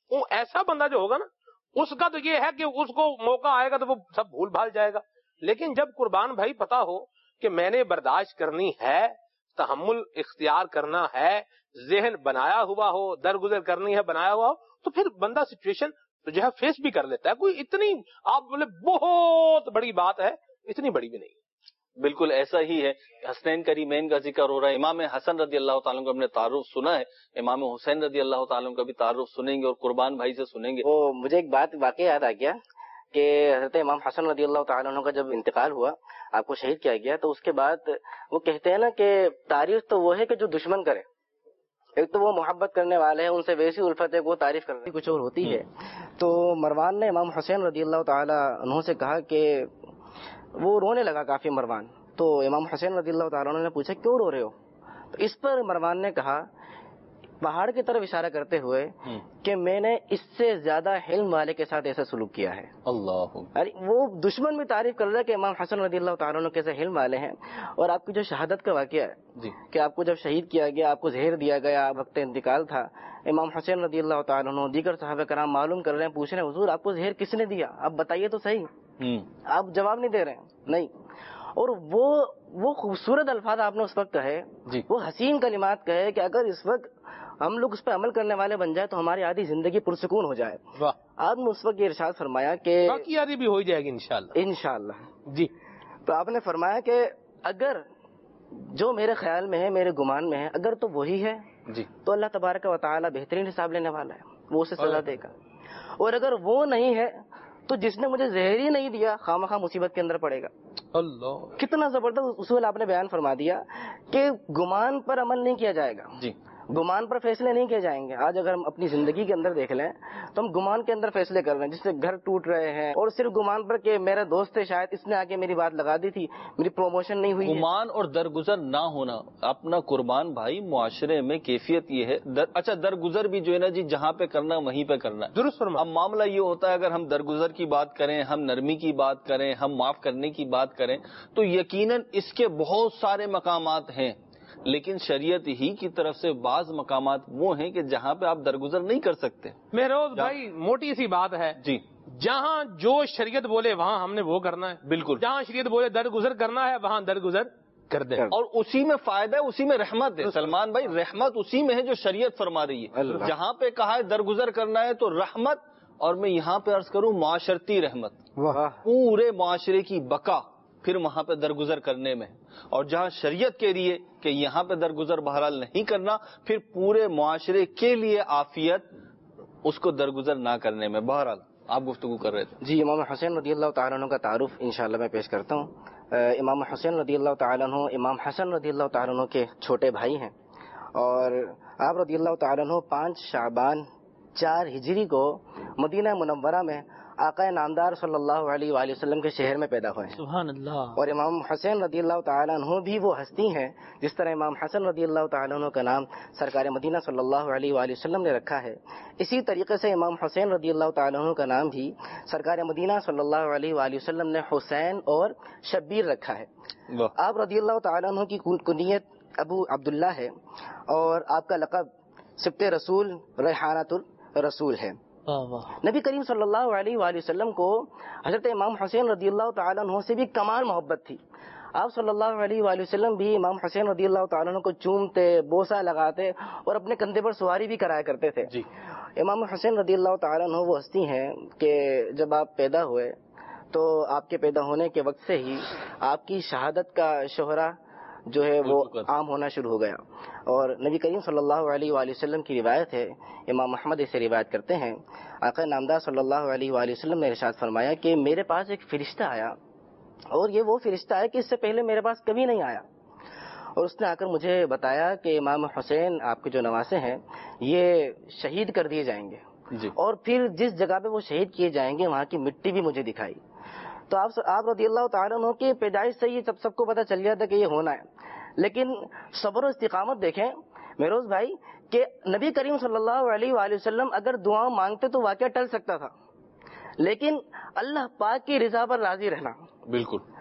Speaker 5: وہ ایسا بندہ جو ہوگا نا اس کا تو یہ ہے کہ اس کو موقع آئے گا تو وہ سب بھول بھال جائے گا. لیکن جب قربان بھائی پتا ہو کہ میں نے برداشت کرنی ہے، تحمل اختیار کرنا ہے، ذہن بنایا ہوا ہو، درگزر کرنی ہے بنایا ہوا ہو، تو پھر بندہ سچویشن تو جو ہے فیس بھی کر لیتا ہے. کوئی اتنی آپ بولے بہت بڑی بات ہے، اتنی بڑی بھی نہیں.
Speaker 3: بالکل ایسا ہی ہے. حسنین کریمین کا ذکر ہو رہا ہے. امام حسن رضی اللہ تعالیٰ کا ہم نے تعارف سنا ہے، امام حسین رضی اللہ تعالیٰ کا بھی تعارف سنیں گے اور قربان بھائی سے سنیں گے.
Speaker 6: وہ مجھے ایک بات واقعہ یاد آ گیا کہ حضرت امام حسن رضی اللہ تعالیٰ عنہ کا جب انتقال ہوا، آپ کو شہید کیا گیا، تو اس کے بعد وہ کہتے ہیں نا کہ تعریف تو وہ ہے کہ جو دشمن کرے. ایک تو وہ محبت کرنے والے ہیں، ان سے ویسی الفت ہے کہ وہ تعریف کرنے کچھ اور ہوتی ہے. تو مروان نے امام حسین رضی اللہ تعالیٰ عنہ سے کہا کہ وہ رونے لگا کافی مروان. تو امام حسین رضی اللہ تعالیٰ عنہ نے پوچھا کیوں رو رہے ہو؟ تو اس پر مروان نے کہا پہاڑ کی طرف اشارہ کرتے ہوئے کہ میں نے اس سے زیادہ حلم والے کے ساتھ ایسا سلوک کیا ہے.
Speaker 3: اللہ،
Speaker 6: وہ دشمن بھی تعریف کر رہا ہے کہ امام حسن رضی اللہ تعالیٰ عنہ کیسے حلم والے ہیں. اور آپ کی جو شہادت کا واقعہ ہے کہ آپ کو جب شہید کیا گیا، آپ کو زہر دیا گیا، وقت انتقال تھا، امام حسین رضی اللہ تعالیٰ عنہ دیگر صحابہ کرام معلوم کر رہے ہیں، پوچھ رہے ہیں حضور آپ کو زہر کس نے دیا؟ آپ بتائیے تو صحیح. آپ جواب نہیں دے رہے ہیں. نہیں. اور وہ خوبصورت الفاظ آپ نے اس وقت کہے، وہ حسین کلمات کہے کہ اگر اس وقت ہم لوگ اس پہ عمل کرنے والے بن جائے تو ہماری آدھی زندگی پرسکون ہو جائے. آپ نے اس وقت یہ ارشاد فرمایا کہ
Speaker 5: باقی آدھی بھی ہو جائے گی انشاءاللہ.
Speaker 6: جی. تو آپ نے فرمایا کہ اگر جو میرے خیال میں ہے، میرے گمان میں ہے، اگر تو وہی ہے تو اللہ تبارک و تعالی بہترین حساب لینے والا ہے، وہ اسے سزا دے گا. اور اگر وہ نہیں ہے تو جس نے مجھے زہر ہی نہیں دیا خواہ مصیبت کے اندر پڑے گا.
Speaker 5: اللہ،
Speaker 6: کتنا زبردست اصول آپ نے بیان فرما دیا کہ گمان پر عمل نہیں کیا جائے گا. گمان پر فیصلے نہیں کیے جائیں گے. آج اگر ہم اپنی زندگی کے اندر دیکھ لیں تو ہم گمان کے اندر فیصلے کر رہے ہیں، جس سے گھر ٹوٹ رہے ہیں، اور صرف گمان پر کہ میرا دوست ہے شاید اس نے آگے میری بات لگا دی تھی، میری پروموشن نہیں ہوئی.
Speaker 3: گمان اور درگزر نہ ہونا اپنا قربان بھائی معاشرے میں کیفیت یہ ہے. اچھا درگزر بھی جو ہے نا جی جہاں پہ کرنا وہیں پہ کرنا ہے.
Speaker 5: درست فرما.
Speaker 3: اب معاملہ یہ ہوتا ہے اگر ہم درگزر کی بات کریں، ہم نرمی کی بات کریں، ہم معاف کرنے کی بات کریں تو یقیناً اس کے بہت سارے مقامات ہیں، لیکن شریعت ہی کی طرف سے بعض مقامات وہ ہیں کہ جہاں پہ آپ درگزر نہیں کر سکتے.
Speaker 5: مہروز بھائی موٹی سی بات ہے، جہاں جو شریعت بولے وہاں ہم نے وہ کرنا ہے. بالکل. جہاں شریعت بولے درگزر کرنا ہے وہاں درگزر کر دیں،
Speaker 3: اور اسی میں فائدہ ہے، اسی میں رحمت ہے. سلمان بھائی رحمت اسی میں ہے جو شریعت فرما رہی ہے. جہاں پہ کہا ہے درگزر کرنا ہے تو رحمت، اور میں یہاں پہ عرض کروں معاشرتی رحمت، پورے معاشرے کی بقا پھر وہاں پہ درگزر کرنے میں. اور جہاں شریعت کے لیے کہ یہاں پہ درگزر بہرحال نہیں کرنا، پھر پورے معاشرے کے لیے عافیت اس کو درگزر نہ کرنے میں. بہرحال آپ گفتگو کر رہے تھے.
Speaker 6: جی. امام حسین رضی اللہ تعالیٰ عنہ کا تعارف انشاءاللہ میں پیش کرتا ہوں. امام حسین رضی اللہ تعالیٰ عنہ امام حسن رضی اللہ تعالیٰ عنہ کے چھوٹے بھائی ہیں، اور آپ رضی اللہ تعالیٰ عنہ 5 شعبان 4 ہجری کو مدینہ منورہ میں آقا نامدار صلی اللہ علیہ وآلہ وسلم کے شہر میں پیدا ہوئے ہیں.
Speaker 2: سبحان اللہ.
Speaker 6: اور امام حسین رضی اللہ تعالیٰ عنہ بھی وہ ہستی ہیں جس طرح امام حسن رضی اللہ تعالیٰ عنہ کا نام سرکار مدینہ صلی اللہ علیہ وآلہ وسلم نے رکھا ہے، اسی طریقے سے امام حسین رضی اللہ تعالیٰ عنہ کا نام بھی سرکار مدینہ صلی اللہ علیہ وآلہ وسلم نے حسین اور شبیر رکھا ہے. آپ رضی اللہ تعالیٰ عنہ کی کنیت ابو عبداللہ ہے، اور آپ کا لقب سبط رسول ریحانۃ الرسول ہے. نبی کریم صلی اللہ علیہ وآلہ وسلم کو حضرت امام حسین رضی اللہ تعالیٰ عنہ سے بھی کمال محبت تھی. آپ صلی اللہ علیہ وآلہ وسلم بھی امام حسین رضی اللہ تعالیٰ عنہ کو چومتے، بوسہ لگاتے اور اپنے کندھے پر سواری بھی کرایا کرتے تھے. امام حسین رضی اللہ تعالیٰ عنہ وہ ہستی ہیں کہ جب آپ پیدا ہوئے تو آپ کے پیدا ہونے کے وقت سے ہی آپ کی شہادت کا شہرہ جو ہے وہ عام ہونا شروع ہو گیا. اور نبی کریم صلی اللہ علیہ وآلہ وسلم کی روایت ہے، امام احمد اسے روایت کرتے ہیں، آقا نامدار صلی اللہ علیہ وآلہ وسلم نے ارشاد فرمایا کہ میرے پاس ایک فرشتہ آیا، اور یہ وہ فرشتہ ہے کہ اس سے پہلے میرے پاس کبھی نہیں آیا، اور اس نے آ کر مجھے بتایا کہ امام حسین آپ کے جو نواسے ہیں یہ شہید کر دیے جائیں گے. اور پھر جس جگہ پہ وہ شہید کیے جائیں گے وہاں کی مٹی بھی مجھے دکھائی. تو آپ رضی اللہ تعالیٰ عنہ کی پیدائش سے یہ سب کو پتہ چل گیا تھا کہ یہ ہونا ہے. لیکن صبر و استقامت دیکھیں مہروز بھائی کہ نبی کریم صلی اللہ علیہ وآلہ وسلم اگر دعا مانگتے تو واقعہ ٹل سکتا تھا، لیکن اللہ پاک کی رضا پر راضی رہنا.
Speaker 3: بالکل.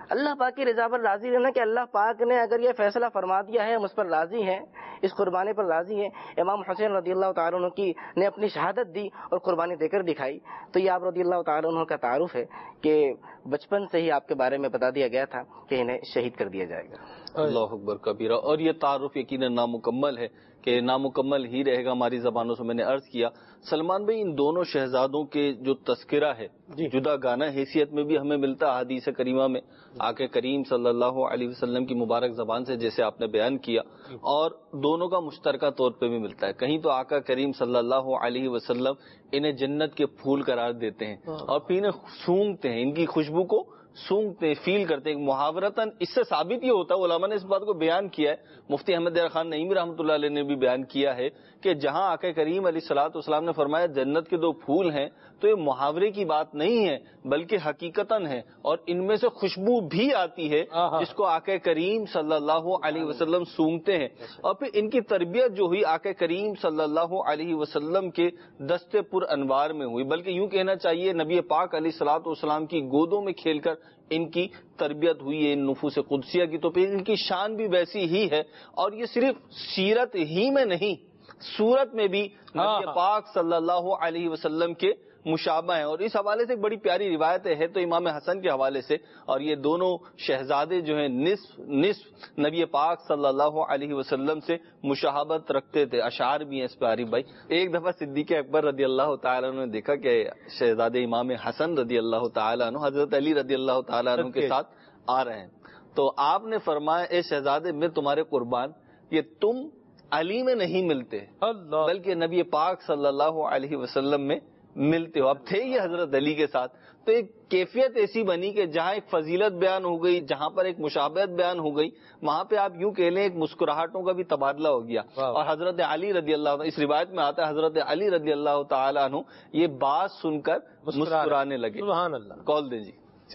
Speaker 6: اللہ پاک کی رضا پر راضی رہنا کہ اللہ پاک نے اگر یہ فیصلہ فرما دیا ہے ہم اس پر راضی ہیں، اس قربانی پر راضی ہیں. امام حسین رضی اللہ تعالیٰ عنہ کی نے اپنی شہادت دی اور قربانی دے کر دکھائی. تو یہ آپ رضی اللہ تعالیٰ عنہ کا تعارف ہے کہ بچپن سے ہی آپ کے بارے میں بتا دیا گیا تھا کہ انہیں شہید کر دیا جائے گا.
Speaker 3: اللہ اکبر کبیرہ. اور یہ تعارف یقیناً نامکمل ہے کہ نامکمل ہی رہے گا ہماری زبانوں سے. میں نے عرض کیا سلمان بھائی ان دونوں شہزادوں کے جو تذکرہ ہے جدا گانہ حیثیت میں بھی ہمیں ملتا ہے حدیث کریمہ میں آقا کریم صلی اللہ علیہ وسلم کی مبارک زبان سے جیسے آپ نے بیان کیا، اور دونوں کا مشترکہ طور پہ بھی ملتا ہے. کہیں تو آقا کریم صلی اللہ علیہ وسلم انہیں جنت کے پھول قرار دیتے ہیں اور پھر انہیں سونگتے ہیں، ان کی خوشبو کو سونگتے فیل کرتے ہیں. محاورتاً اس سے ثابت یہ ہوتا ہے، علماء نے اس بات کو بیان کیا ہے، مفتی احمد یار خان نعیمی رحمۃ اللہ علیہ نے بھی بیان کیا ہے کہ جہاں آقا کریم علیہ الصلوۃ والسلام نے فرمایا جنت کے 2 پھول ہیں، تو یہ محاورے کی بات نہیں ہے بلکہ حقیقتاً ہے، اور ان میں سے خوشبو بھی آتی ہے جس کو آقا کریم صلی اللہ علیہ وسلم سونگتے ہیں. اور پھر ان کی تربیت جو ہوئی آقا کریم صلی اللہ علیہ وسلم کے دستے پر انوار میں ہوئی، بلکہ یوں کہنا چاہیے نبی پاک علیہ الصلوۃ والسلام کی گودوں میں کھیل کر ان کی تربیت ہوئی ہے ان نفوس قدسیہ کی. تو پھر ان کی شان بھی ویسی ہی ہے، اور یہ صرف سیرت ہی میں نہیں صورت میں بھی نبی پاک صلی اللہ علیہ وسلم کے مشابہ ہیں. اور اس حوالے سے ایک بڑی پیاری روایت ہے تو امام حسن کے حوالے سے، اور یہ دونوں شہزادے جو ہیں نصف نبی پاک صلی اللہ علیہ وسلم سے مشابہت رکھتے تھے. اشعار بھی ہیں اس پہ عارف بھائی. ایک دفعہ صدیق اکبر رضی اللہ تعالیٰ عنہ نے دیکھا کہ شہزادے امام حسن رضی اللہ تعالیٰ عنہ حضرت علی رضی اللہ تعالیٰ عنہ کے ساتھ آ رہے ہیں، تو آپ نے فرمایا اے شہزادے میں تمہارے قربان، یہ تم علی میں نہیں ملتے بلکہ نبی پاک صلی اللہ علیہ وسلم میں ملتے ہو. اب تھے یہ حضرت علی کے ساتھ، تو ایک کیفیت ایسی بنی کہ جہاں ایک فضیلت بیان ہو گئی، جہاں پر ایک مشابہت بیان ہو گئی، وہاں پہ آپ یوں کہہ لیں ایک مسکراہٹوں کا بھی تبادلہ ہو گیا. اور حضرت علی رضی اللہ عنہ، اس روایت میں آتا ہے حضرت علی رضی اللہ تعالیٰ عنہ یہ بات سن کر مسکرانے لگے. سبحان اللہ. کال دیں جی.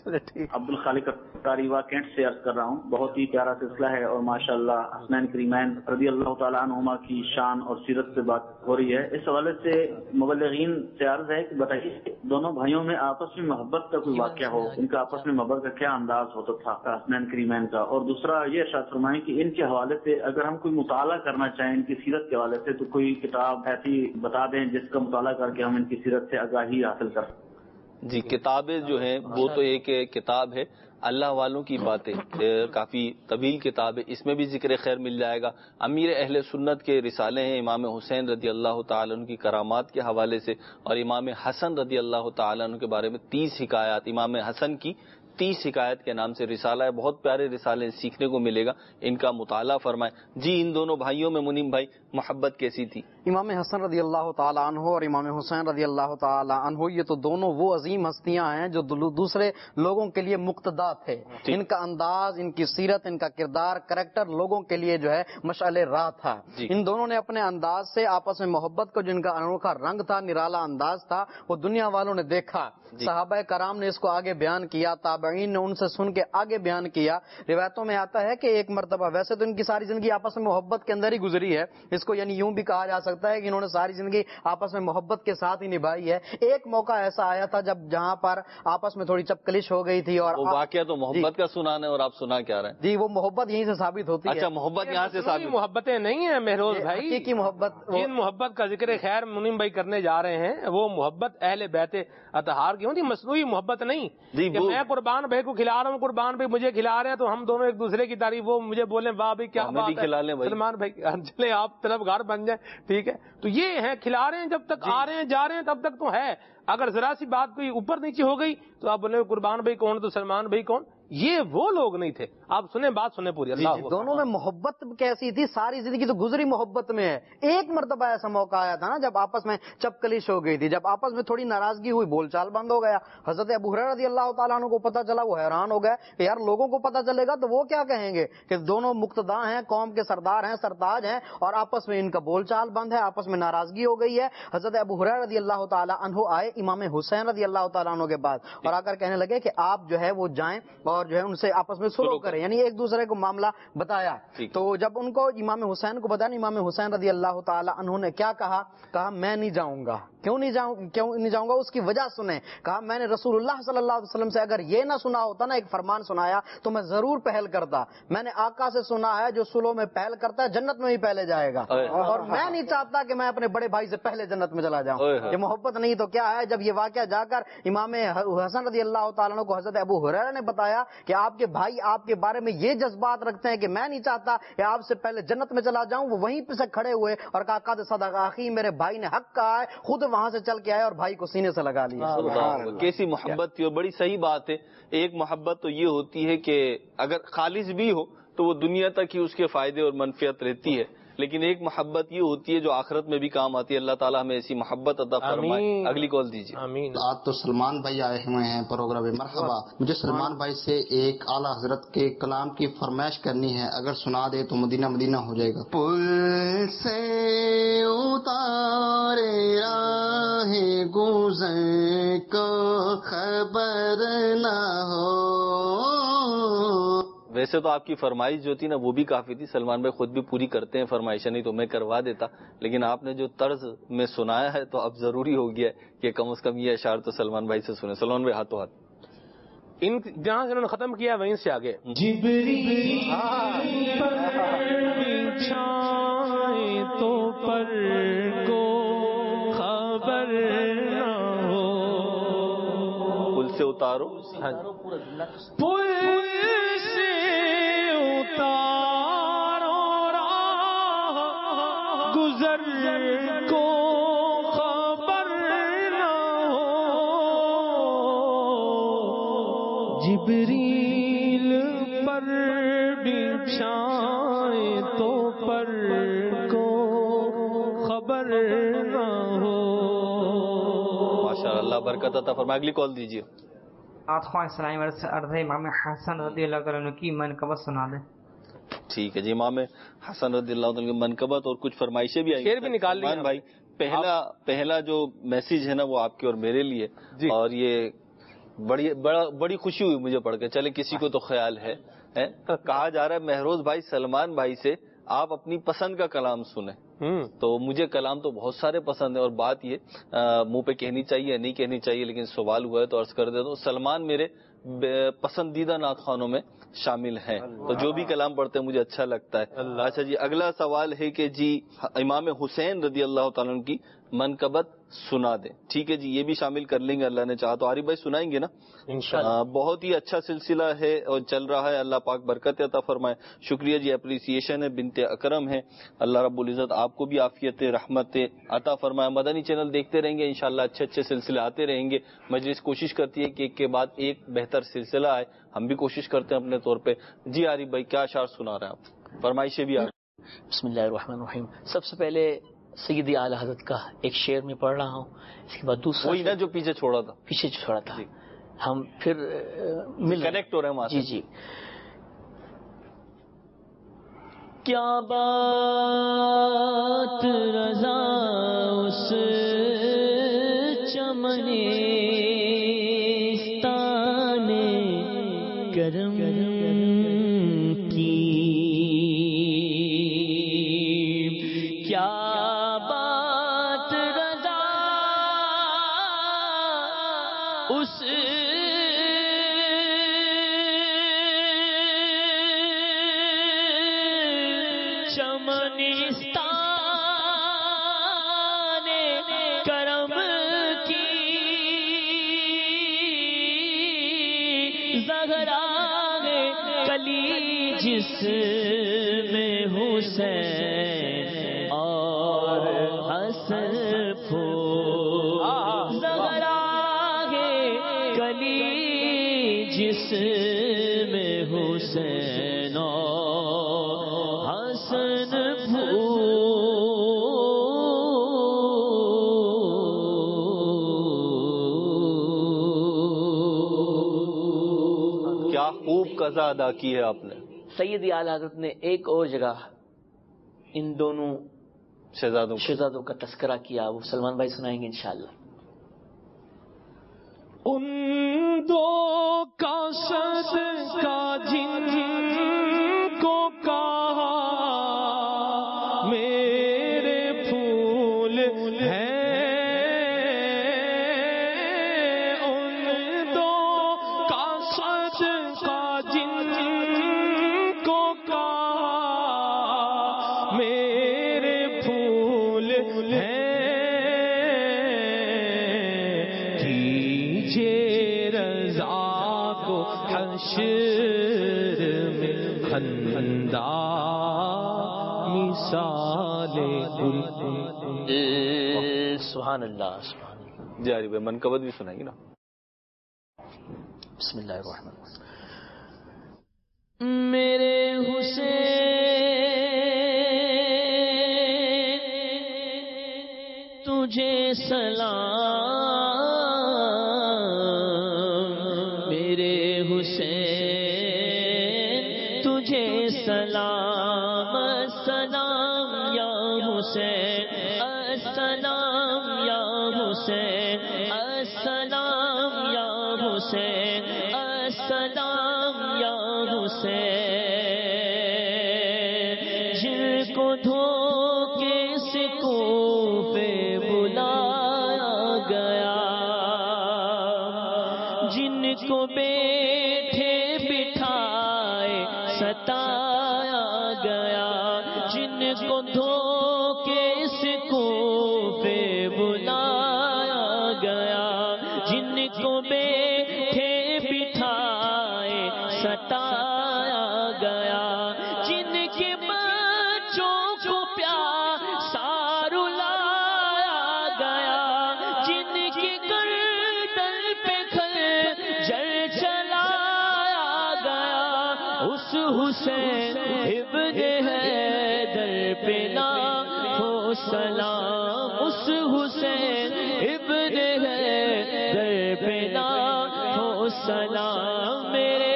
Speaker 7: عبد الخالق تاریوا کینٹ سے عرض کر رہا ہوں. بہت ہی پیارا سلسلہ ہے اور ماشاءاللہ حسنین کریمین رضی اللہ تعالیٰ عنہما کی شان اور سیرت سے بات ہو رہی ہے. اس حوالے سے مبلغین سے عرض ہے کہ بتائیے دونوں بھائیوں میں آپس میں محبت کا کوئی واقعہ ہو، ان کا آپس میں محبت کا کیا انداز ہوتا تھا حسنین کریمین کا. اور دوسرا یہ ارشاد فرمائیں کہ ان کے حوالے سے اگر ہم کوئی مطالعہ کرنا چاہیں ان کی سیرت کے حوالے سے تو کوئی کتاب ایسی بتا دیں جس کا مطالعہ کر کے ہم ان کی سیرت سے آگاہی حاصل کر سکیں.
Speaker 3: جی کتابیں جو ہیں وہ تو ایک کتاب ہے اللہ والوں کی باتیں، کافی طویل کتاب ہے، اس میں بھی ذکر خیر مل جائے گا. امیر اہل سنت کے رسالے ہیں امام حسین رضی اللہ تعالیٰ عنہ کی کرامات کے حوالے سے، اور امام حسن رضی اللہ تعالیٰ عنہ کے بارے میں 30 حکایات، امام حسن کی 30 حکایت کے نام سے رسالہ ہے. بہت پیارے رسالے سیکھنے کو ملے گا، ان کا مطالعہ فرمائیں. جی ان دونوں بھائیوں میں منیم بھائی محبت کیسی تھی؟
Speaker 4: امام حسن رضی اللہ تعالیٰ عنہ اور امام حسین رضی اللہ تعالیٰ عنہ یہ تو دونوں وہ عظیم ہستیاں ہیں جو دوسرے لوگوں کے لیے مقتدا تھے. ان کا انداز، ان کی سیرت، ان کا کردار، کریکٹر لوگوں کے لیے جو ہے مشعل راہ تھا. ان دونوں نے اپنے انداز سے آپس میں محبت کو، جن کا انوکھا رنگ تھا، نرالا انداز تھا، وہ دنیا والوں نے دیکھا. صحابہ کرام نے اس کو آگے بیان کیا، تابعین نے ان سے سن کے آگے بیان کیا. روایتوں میں آتا ہے کہ ایک مرتبہ، ویسے تو ان کی ساری زندگی آپس میں محبت کے اندر ہی گزری ہے، اس کو یعنی یوں بھی کہا جا سکتا ہے کہ انہوں نے ساری زندگی آپس میں محبت کے ساتھ ہی نبھائی ہے. ایک موقع ایسا آیا تھا جہاں پر آپس میں تھوڑی چپکلش ہو گئی تھی، اور
Speaker 3: وہ واقعہ تو محبت کا سنانا ہے اور آپ سنا کیا رہے ہیں؟
Speaker 4: جی وہ محبت یہیں سے ثابت ہوتی ہے.
Speaker 3: اچھا محبت یہاں سے ثابت؟
Speaker 5: محبتیں نہیں ہیں مہروز بھائی،
Speaker 4: حقیقی محبت.
Speaker 5: جن محبت کا ذکر خیر منیم بھائی کرنے جا رہے ہیں وہ محبت اہل بیت اطہار کی ہوتی، مصنوعی محبت نہیں. کہ میں قربان بھائی کو کھلا رہا ہوں، قربان بھائی مجھے کھلا رہے ہیں، تو ہم دونوں ایک دوسرے کی تعریف، وہ مجھے بولیں واہ بھائی کیا بات ہے، سلمان بھائی چلے آپ طلبگار بن جائیں، ٹھیک ہے. تو یہ ہے کھلا رہے ہیں، جب تک آ رہے ہیں جا رہے ہیں تب تک تو ہے. اگر ذرا سی بات کوئی اوپر نیچے ہو گئی تو آپ بولیں قربان بھائی کون تو سلمان بھائی کون. یہ وہ لوگ نہیں تھے. آپ سنیں بات سنیں پوری. اللہ
Speaker 4: دونوں میں محبت کیسی تھی، ساری زندگی تو گزری محبت میں ہے. ایک مرتبہ ایسا موقع آیا تھا نا جب آپس میں چپکلش ہو گئی تھی، جب آپس میں تھوڑی ناراضگی ہوئی، بول چال بند ہو گیا. حضرت ابو ہریرہ رضی اللہ تعالیٰ عنہ کو پتا چلا، وہ حیران ہو گیا کہ یار لوگوں کو پتا چلے گا تو وہ کیا کہیں گے کہ دونوں مقتدا ہیں، قوم کے سردار ہیں، سرتاج ہیں، اور آپس میں ان کا بول چال بند ہے، آپس میں ناراضگی ہو گئی ہے. حضرت ابو ہریرہ رضی اللہ تعالیٰ عنہ آئے امام حسین رضی اللہ تعالیٰ عنہ کے بعد اور آ کر کہنے لگے کہ آپ جو ہے وہ جائیں اور جو ہے ان سے آپس میں سلو کریں، یعنی ایک دوسرے کو معاملہ بتایا. تو جب ان کو امام حسین کو بتایا، امام حسین رضی اللہ تعالی عنہ نے کیا کہا؟ کہا میں نہیں جاؤں گا. کیوں نہیں جاؤں گا؟ اس کی وجہ سنیں. کہا میں نے رسول اللہ صلی اللہ علیہ وسلم سے اگر یہ نہ سنا ہوتا نا، ایک فرمان سنایا، تو میں ضرور پہل کرتا. میں نے آقا سے سنا ہے جو صلح میں پہل کرتا ہے جنت میں بھی پہلے جائے گا، اور میں نہیں چاہتا کہ میں اپنے بڑے بھائی سے پہلے جنت میں چلا جاؤں. یہ محبت نہیں تو کیا ہے؟ جب یہ واقعہ جا کر امام حسن رضی اللہ تعالیٰ عنہ کو حضرت ابو ہریرہ نے بتایا کہ آپ کے بھائی آپ کے بارے میں یہ جذبات رکھتے ہیں کہ میں نہیں چاہتا کہ آپ سے پہلے جنت میں چلا جاؤں، وہ وہیں پہ سے کھڑے ہوئے اور کہا قد صدق اخی، میرے بھائی نے حق کہا ہے. خود وہاں سے چل کے آئے اور بھائی کو سینے سے لگا لیا.
Speaker 3: کیسی محبت تھی، اور بڑی صحیح بات ہے. ایک محبت تو یہ ہوتی ہے کہ اگر خالص بھی ہو تو وہ دنیا تک ہی اس کے فائدے اور منفعت رہتی ہے، لیکن ایک محبت یہ ہوتی ہے جو آخرت میں بھی کام آتی ہے. اللہ تعالیٰ ہمیں ایسی محبت عطا فرمائے. اگلی کال دیجیے.
Speaker 8: آج تو سلمان بھائی آئے ہوئے ہیں پروگرام میں. مرحبا. مجھے سلمان بھائی سے ایک اعلیٰ حضرت کے کلام کی فرمائش کرنی ہے، اگر سنا دے تو مدینہ مدینہ ہو جائے گا. پل سے اتارے راہ گزر کو خبر نہ ہو.
Speaker 3: ویسے تو آپ کی فرمائش جو تھی نا وہ بھی کافی تھی، سلمان بھائی خود بھی پوری کرتے ہیں فرمائشیں، نہیں تو میں کروا دیتا، لیکن آپ نے جو طرز میں سنایا ہے تو اب ضروری ہو گیا ہے کہ کم از کم یہ اشعار تو سلمان بھائی سے سنیں. سلمان بھائی ہاتھوں ہاتھ.
Speaker 5: ان جہاں سے انہوں نے ختم کیا وہیں سے آگے.
Speaker 9: تو پر کو خبر نہ ہو.
Speaker 3: پل سے اتارو.
Speaker 9: پل سے اتارو راہ گزر کو خبر نہ ہو. جبریل پر بچھائے تو پر کو خبر نہ ہو.
Speaker 3: ماشاء اللہ، برکت عطا فرمائے. اگلی کال دیجیے.
Speaker 10: خواہ اسلامی ورثہ عرض امام حسن رضی اللہ تعالیٰ عنہ کی منقبت سنا دیں.
Speaker 3: ٹھیک ہے جی. امام حسن رضی اللہ عنہ کی منقبت اور کچھ فرمائشیں بھی آئی.
Speaker 5: شعر بھی نکال لیا
Speaker 3: بھائی. پہلا جو میسج ہے نا وہ آپ کے اور میرے لیے جی. اور یہ بڑی خوشی ہوئی مجھے پڑھ کے. چلے کسی کو تو خیال ہے. کہا جا رہا ہے مہروز بھائی سلمان بھائی سے آپ اپنی پسند کا کلام سنیں. تو مجھے کلام تو بہت سارے پسند ہیں، اور بات یہ منہ پہ کہنی چاہیے نہیں کہنی چاہیے، لیکن سوال ہوا ہے تو عرض کر دیتا ہوں. سلمان میرے پسندیدہ نعت خوانوں میں شامل ہیں، تو جو بھی کلام پڑھتے ہیں مجھے اچھا لگتا ہے. اچھا جی، اگلا سوال ہے کہ جی امام حسین رضی اللہ تعالیٰ عنہ کی منقبت سنا دیں. ٹھیک ہے جی، یہ بھی شامل کر لیں گے اللہ نے چاہا تو. عارف بھائی سنائیں گے نا انشاءاللہ. بہت ہی اچھا سلسلہ ہے اور چل رہا ہے. اللہ پاک برکت عطا فرمائے. شکریہ جی، اپریسیشن ہے. بنت اکرم ہے. اللہ رب العزت آپ کو بھی عافیت رحمت عطا فرمائے. مدنی چینل دیکھتے رہیں گے انشاءاللہ، اچھے سلسلے آتے رہیں گے. مجلس کوشش کرتی ہے کہ ایک کے بعد ایک بہتر سلسلہ آئے، ہم بھی کوشش کرتے ہیں اپنے طور پہ. جی عارف بھائی کیا اشعار سنا رہے ہیں آپ؟ فرمائشیں بھی آ گئی.
Speaker 2: بسم اللہ الرحمن الرحیم. سب سے پہلے سیدی اعلی حضرت کا ایک شعر میں پڑھ رہا ہوں، اس کے بعد دوسرا
Speaker 3: وہی نا جو پیچھے چھوڑا تھا
Speaker 2: ہم پھر مل
Speaker 3: کنیکٹ ہو رہے ہیں وہاں.
Speaker 2: جی جی. کیا بات رضا اس چمنستان کرم کی، کیا بات رضا اس چمنستان کرم کی، زہرا کلی جس میں حسین اور حسن پھول، زہرا کلی جس میں حسین اور حسن
Speaker 3: پھول. کیا خوب قضا ادا کی ہے آپ نے.
Speaker 2: سیدی اعلی حضرت نے ایک اور جگہ ان دونوں شہزادوں کا تذکرہ کیا، وہ سلمان بھائی سنائیں گے انشاءاللہ.
Speaker 9: ان دو کا صدقہ جن کو کہا میرے پھول ہے میرے پھول ہیں، کیجئے رضا کو حشر میں خندا مثال گل.
Speaker 2: سبحان اللہ سبحان اللہ.
Speaker 3: جاری بھائی منقبت بھی سنائیں گے نا.
Speaker 2: بسم اللہ الرحمن الرحیم.
Speaker 9: میرے حسین تجھے سلام، میرے حسین تجھے سلام، السلام یا حسین، السلام یا حسین، السلام یا حسین، السلام یا حسین. جن کو دھوکے سے کوفے بلایا گیا، جن کو بیٹھے بٹھائے ستایا گیا، جن کو دھوکے سے کوفے بلایا گیا، جن کو بیٹھے بٹھائے ستایا گیا، جن کے بچوں کو پیاسا رلایا گیا، جن کی گردن پہ خنجر چلایا گیا، اس حسین ابن حیدر پہ لاکھوں سلام، اس حسین ابن حیدر پہ لاکھوں سلام. میرے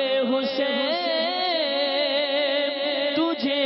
Speaker 9: حسین تجھے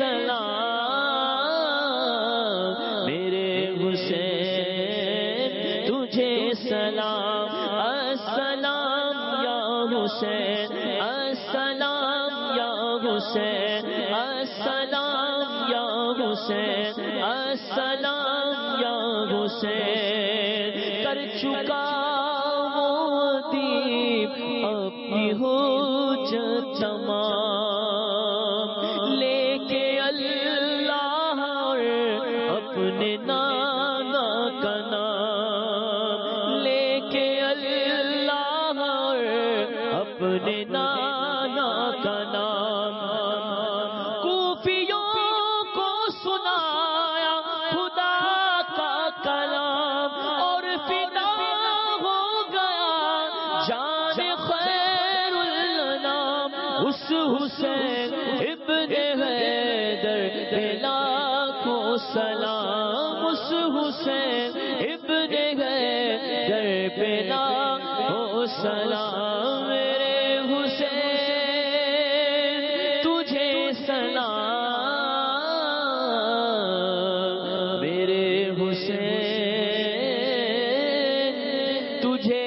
Speaker 9: سلام، میرے حسین تجھے سلام، السلام یا حسین، السلام یا حسین، السلام یا حسین، السلام یا حسین. کر چکا وہ دیپ اپنی حجت تمام، لے کے اللہ اور اپنے نانا کا نام، لے کے اللہ اور اپنے نانا کا نام. کوفیوں کو سنایا خدا کا کلام، اور فدا ہو گیا جان خیر الانام. اس حسین ابن حیدر پہ لاکھوں سلام، اس حسین ابن حیدر پہ لاکھوں سلام. میرے حسین تجھے سلام، میرے حسین تجھے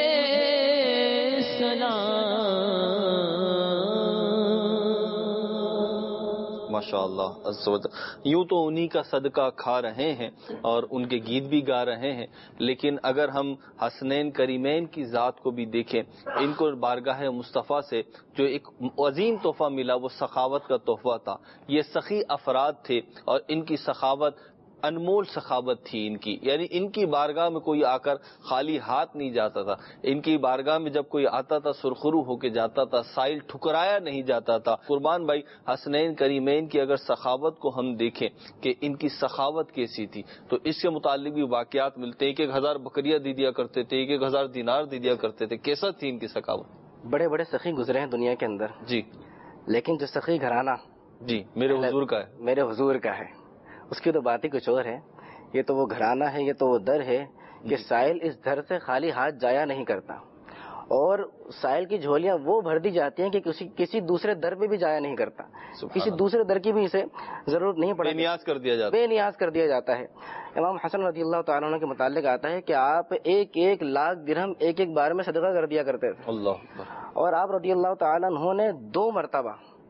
Speaker 9: سلام.
Speaker 3: ماشاء اللہ. یوں تو انہی کا صدقہ کھا رہے ہیں اور ان کے گیت بھی گا رہے ہیں، لیکن اگر ہم حسنین کریمین کی ذات کو بھی دیکھیں، ان کو بارگاہ مصطفیٰ سے جو ایک عظیم تحفہ ملا وہ سخاوت کا تحفہ تھا. یہ سخی افراد تھے اور ان کی سخاوت انمول سخاوت تھی ان کی، یعنی ان کی بارگاہ میں کوئی آ کر خالی ہاتھ نہیں جاتا تھا. ان کی بارگاہ میں جب کوئی آتا تھا سرخرو ہو کے جاتا تھا، سائل ٹھکرایا نہیں جاتا تھا. قربان بھائی حسنین کریمین کی اگر سخاوت کو ہم دیکھیں کہ ان کی سخاوت کیسی تھی تو اس کے متعلق بھی واقعات ملتے ہیں. 1,000 بکریاں دے دیا کرتے تھے، 1,000 دینار دے دیا کرتے تھے. کیسا تھی ان کی سخاوت؟
Speaker 6: بڑے بڑے سخی گزرے ہیں دنیا کے اندر
Speaker 3: جی،
Speaker 6: لیکن جو سخی گھرانہ
Speaker 3: جی میرے حضور کا ہے،
Speaker 6: میرے حضور کا ہے، اس کی تو بات ہی کچھ اور ہے. یہ تو وہ گھرانہ ہے، یہ تو وہ در ہے کہ سائل اس در سے خالی ہاتھ جایا نہیں کرتا، اور سائل کی جھولیاں وہ بھر دی جاتی ہیں کہ کسی دوسرے در پہ بھی جایا نہیں کرتا، کسی دوسرے در کی بھی اسے ضرورت نہیں پڑتی،
Speaker 3: بے نیاز کر دیا جاتا ہے،
Speaker 6: بے نیاز کر دیا جاتا ہے. امام حسن رضی اللہ تعالیٰ عنہ کے متعلق آتا ہے کہ آپ 1 لاکھ درہم ایک بار میں صدقہ کر دیا کرتے تھے.
Speaker 3: اللہ.
Speaker 6: اور آپ رضی اللہ تعالیٰ عنہ نے 2 مرتبہ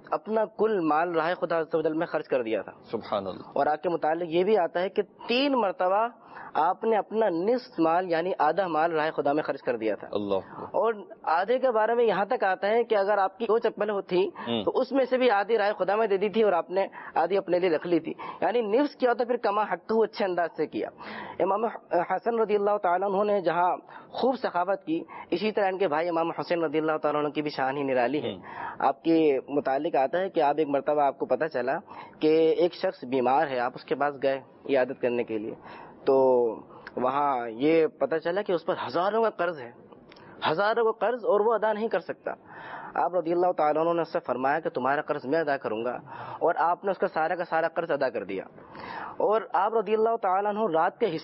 Speaker 6: اپنا کل مال راہ خدا عز و جل میں خرچ کر دیا تھا.
Speaker 3: سبحان اللہ.
Speaker 6: اور آپ کے متعلق یہ بھی آتا ہے کہ 3 مرتبہ آپ نے اپنا نصف مال یعنی آدھا مال راہ خدا میں خرچ کر دیا تھا.
Speaker 3: اللہ.
Speaker 6: اور آدھے کے بارے میں یہاں تک آتا ہے کہ اگر آپ کی 2 چپل ہوتی تو اس میں سے بھی آدھی راہ خدا میں دے دی تھی اور آپ نے آدھی اپنے لیے رکھ لی تھی. یعنی نصف کیا ہوتا پھر کما حق کو اچھے انداز سے کیا. امام حسن رضی اللہ تعالیٰ عنہ نے جہاں خوب سخاوت کی، اسی طرح ان کے بھائی امام حسین رضی اللہ تعالیٰ عنہ کی بھی شان ہی نرالی ہے. آپ کے متعلق آتا ہے کہ آپ ایک مرتبہ آپ کو پتہ چلا کہ ایک شخص بیمار ہے، آپ اس کے پاس گئے عیادت کرنے کے لیے، تو وہاں یہ پتہ چلا کہ اس پر ہزاروں کا قرض ہے، ہزاروں کا قرض، اور وہ ادا نہیں کر سکتا. آپ رضی اللہ تعالیٰ عنہ نے اس سے فرمایا کہ تمہارا قرض میں ادا کروں گا، اور آپ نے اس کا سارا قرض ادا کر دیا. اور آپ رضی اللہ تعالیٰ عنہ رات کے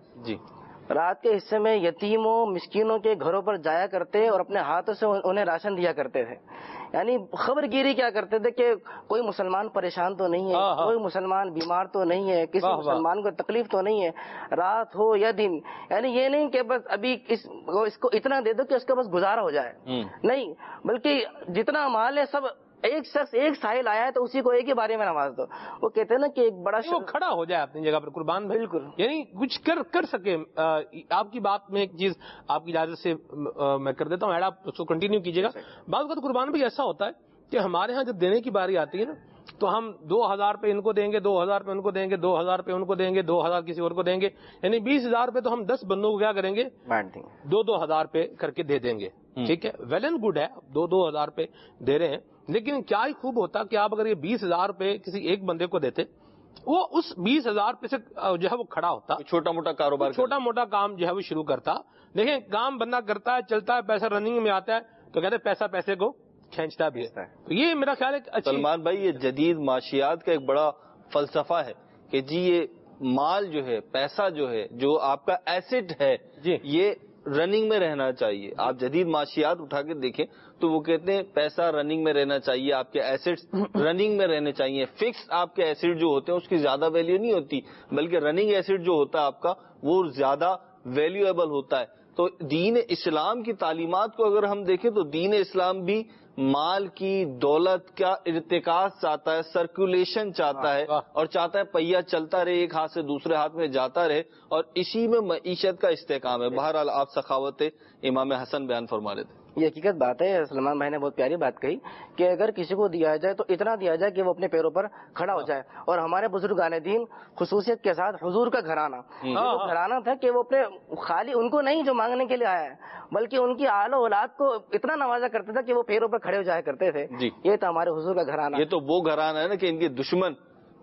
Speaker 6: حصے میں یتیموں مسکینوں کے گھروں پر جایا کرتے اور اپنے ہاتھوں سے انہیں راشن دیا کرتے تھے. یعنی خبر گیری کیا کرتے تھے کہ کوئی مسلمان پریشان تو نہیں ہے، کوئی مسلمان بیمار تو نہیں ہے، کسی مسلمان کو تکلیف تو نہیں ہے، رات ہو یا دن. یعنی یہ نہیں کہ بس ابھی اس کو اتنا دے دو کہ اس کا بس گزارا ہو جائے، نہیں، بلکہ جتنا مال ہے سب ایک شخص ایک سائل آیا ہے تو اسی کو ایک ہی بارے میں نواز دو. وہ کہتے ہیں نا کہ ایک بڑا
Speaker 5: وہ کھڑا ہو جائے اپنی جگہ پر قربان بھائی، بالکل، یعنی کچھ کر سکے. آپ کی بات میں ایک چیز آپ کی اجازت سے میں کر دیتا ہوں ایڈ، آپ اس کو کنٹینیو کیجیے گا. بعض وقت قربان بھی ایسا ہوتا ہے کہ ہمارے ہاں جب دینے کی باری آتی ہے نا تو ہم 2000 روپے ان کو دیں گے، 2000 روپے ان کو دیں گے، 2000 روپے ان کو دیں گے، 2000 کسی اور کو دیں گے، یعنی 20000 روپے تو ہم 10 بندوں کو کیا کریں گے،
Speaker 6: بانٹ دیں گے،
Speaker 5: 2-2000 روپے کر کے دے دیں گے. ٹھیک ہے، ویل اینڈ گڈ ہے، 2-2000 روپے دے رہے ہیں، لیکن کیا ہی خوب ہوتا کہ آپ اگر یہ 20000 روپے کسی ایک بندے کو دیتے، وہ اس 20000 روپے سے جو ہے وہ کھڑا ہوتا، چھوٹا موٹا کام جو ہے وہ شروع کرتا. دیکھیں کام بندہ کرتا ہے، چلتا ہے، پیسہ رننگ میں آتا ہے تو کہتے ہیں پیسے کو کھینچتا بھی ہے. یہ میرا خیال ہے
Speaker 3: سلمان بھائی، یہ جدید معاشیات کا ایک بڑا فلسفہ ہے کہ جی یہ مال جو ہے، پیسہ جو ہے، جو آپ کا ایسٹ ہے، یہ رننگ میں رہنا چاہیے. آپ جدید معاشیات اٹھا کے دیکھیں تو وہ کہتے ہیں پیسہ رننگ میں رہنا چاہیے، آپ کے ایسٹس رننگ میں رہنے چاہیے. فکس آپ کے ایسٹ جو ہوتے ہیں اس کی زیادہ ویلیو نہیں ہوتی، بلکہ رننگ ایسٹ جو ہوتا ہے آپ کا وہ زیادہ ویلیویبل ہوتا ہے. تو دین اسلام کی تعلیمات کو اگر ہم دیکھیں تو دین اسلام بھی مال کی دولت کا ارتکاز چاہتا ہے، سرکولیشن چاہتا ہے، اور چاہتا ہے پہیہ چلتا رہے، ایک ہاتھ سے دوسرے ہاتھ میں جاتا رہے، اور اسی میں معیشت کا استحکام ہے. بہرحال آپ سخاوت امام حسن بیان فرما رہے تھے.
Speaker 6: یہ حقیقت بات ہے. سلمان بھائی نے بہت پیاری بات کہی کہ اگر کسی کو دیا جائے تو اتنا دیا جائے کہ وہ اپنے پیروں پر کھڑا ہو جائے. اور ہمارے بزرگان دین خصوصیت کے ساتھ حضور کا گھرانہ، گھرانہ تھا کہ وہ اپنے خالی ان کو نہیں جو مانگنے کے لیے آیا ہے، بلکہ ان کی آل و اولاد کو اتنا نوازا کرتا تھا کہ وہ پیروں پر کھڑے ہو جایا کرتے تھے. یہ تو ہمارے حضور کا گھرانہ.
Speaker 3: یہ تو وہ گھرانہ ہے نا کہ ان کے دشمن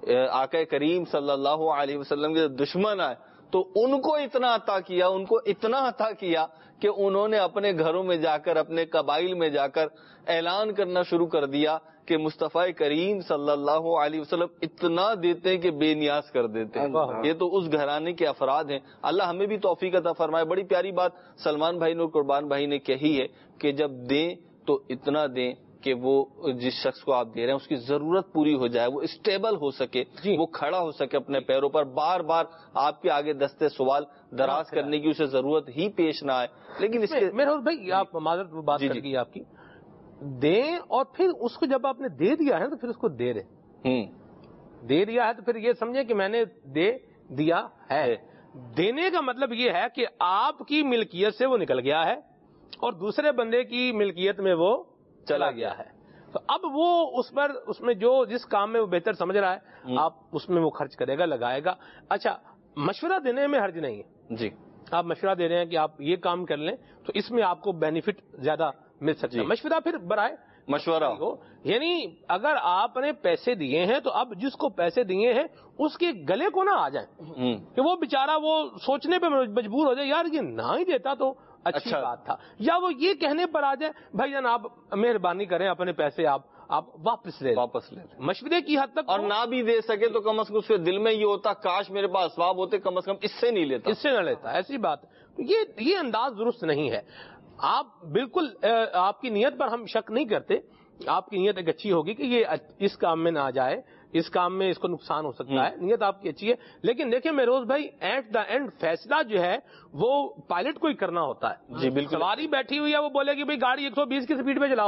Speaker 3: آقا کریم صلی اللہ علیہ وسلم کے دشمن آئے تو ان کو اتنا عطا کیا کہ انہوں نے اپنے گھروں میں جا کر، اپنے قبائل میں جا کر اعلان کرنا شروع کر دیا کہ مصطفیٰ کریم صلی اللہ علیہ وسلم اتنا دیتے ہیں کہ بے نیاز کر دیتے ہیں. یہ تو اس گھرانے کے افراد ہیں. اللہ ہمیں بھی توفیق عطا فرمائے. بڑی پیاری بات سلمان بھائی نے اور قربان بھائی نے کہی ہے کہ جب دیں تو اتنا دیں کہ وہ جس شخص کو آپ دے رہے ہیں اس کی ضرورت پوری ہو جائے، وہ اسٹیبل ہو سکے، وہ کھڑا ہو سکے اپنے پیروں پر، بار بار آپ کے آگے دستے سوال دراز کرنے کی اسے ضرورت ہی پیش نہ آئے. لیکن اس کے
Speaker 5: میرے بھائی آپ معذرت بات کر گئی آپ کی، دیں اور پھر اس کو جب آپ نے دے دیا ہے تو پھر اس کو دے دیا ہے تو پھر یہ سمجھے کہ میں نے دے دیا ہے. دینے کا مطلب یہ ہے کہ آپ کی ملکیت سے وہ نکل گیا ہے اور دوسرے بندے کی ملکیت میں وہ چلا گیا ہے. تو اب وہ اس میں جو جس کام میں وہ بہتر سمجھ رہا ہے آپ اس میں وہ خرچ کرے گا، لگائے گا. اچھا، مشورہ دینے میں حرج نہیں ہے. جی، آپ مشورہ دے رہے ہیں کہ آپ یہ کام کر لیں تو اس میں آپ کو بینیفٹ زیادہ مل سکتا ہے. مشورہ پھر برائے مشورہ ہو، یعنی اگر آپ نے پیسے دیے ہیں تو اب جس کو پیسے دیے ہیں اس کے گلے کو نہ آ جائیں کہ وہ بیچارہ وہ سوچنے پہ مجبور ہو جائے یار یہ نہ ہی دیتا تو اچھی بات تھا، یا وہ یہ کہنے پر آ جائے بھائی جان آپ مہربانی کریں اپنے پیسے آپ واپس لے لیں. مشورے کی حد تک،
Speaker 3: اور نہ بھی دے سکے تو کم از کم اس کے دل میں یہ ہوتا کاش میرے پاس اسباب ہوتے، کم از کم اس سے نہیں لیتا.
Speaker 5: ایسی بات یہ انداز درست نہیں ہے. آپ بالکل آپ کی نیت پر ہم شک نہیں کرتے، آپ کی نیت ایک اچھی ہوگی کہ یہ اس کام میں نہ آ جائے، اس کام میں اس کو نقصان ہو سکتا ہے، نیت آپ کی اچھی ہے. لیکن دیکھیں مہروز بھائی، ایٹ دا اینڈ فیصلہ جو ہے وہ پائلٹ کو ہی کرنا ہوتا ہے.
Speaker 3: جی بالکل.
Speaker 5: سواری بیٹھی ہوئی ہے، وہ بولے کہ بھائی گاڑی 120 کی سپیڈ پہ چلاؤ،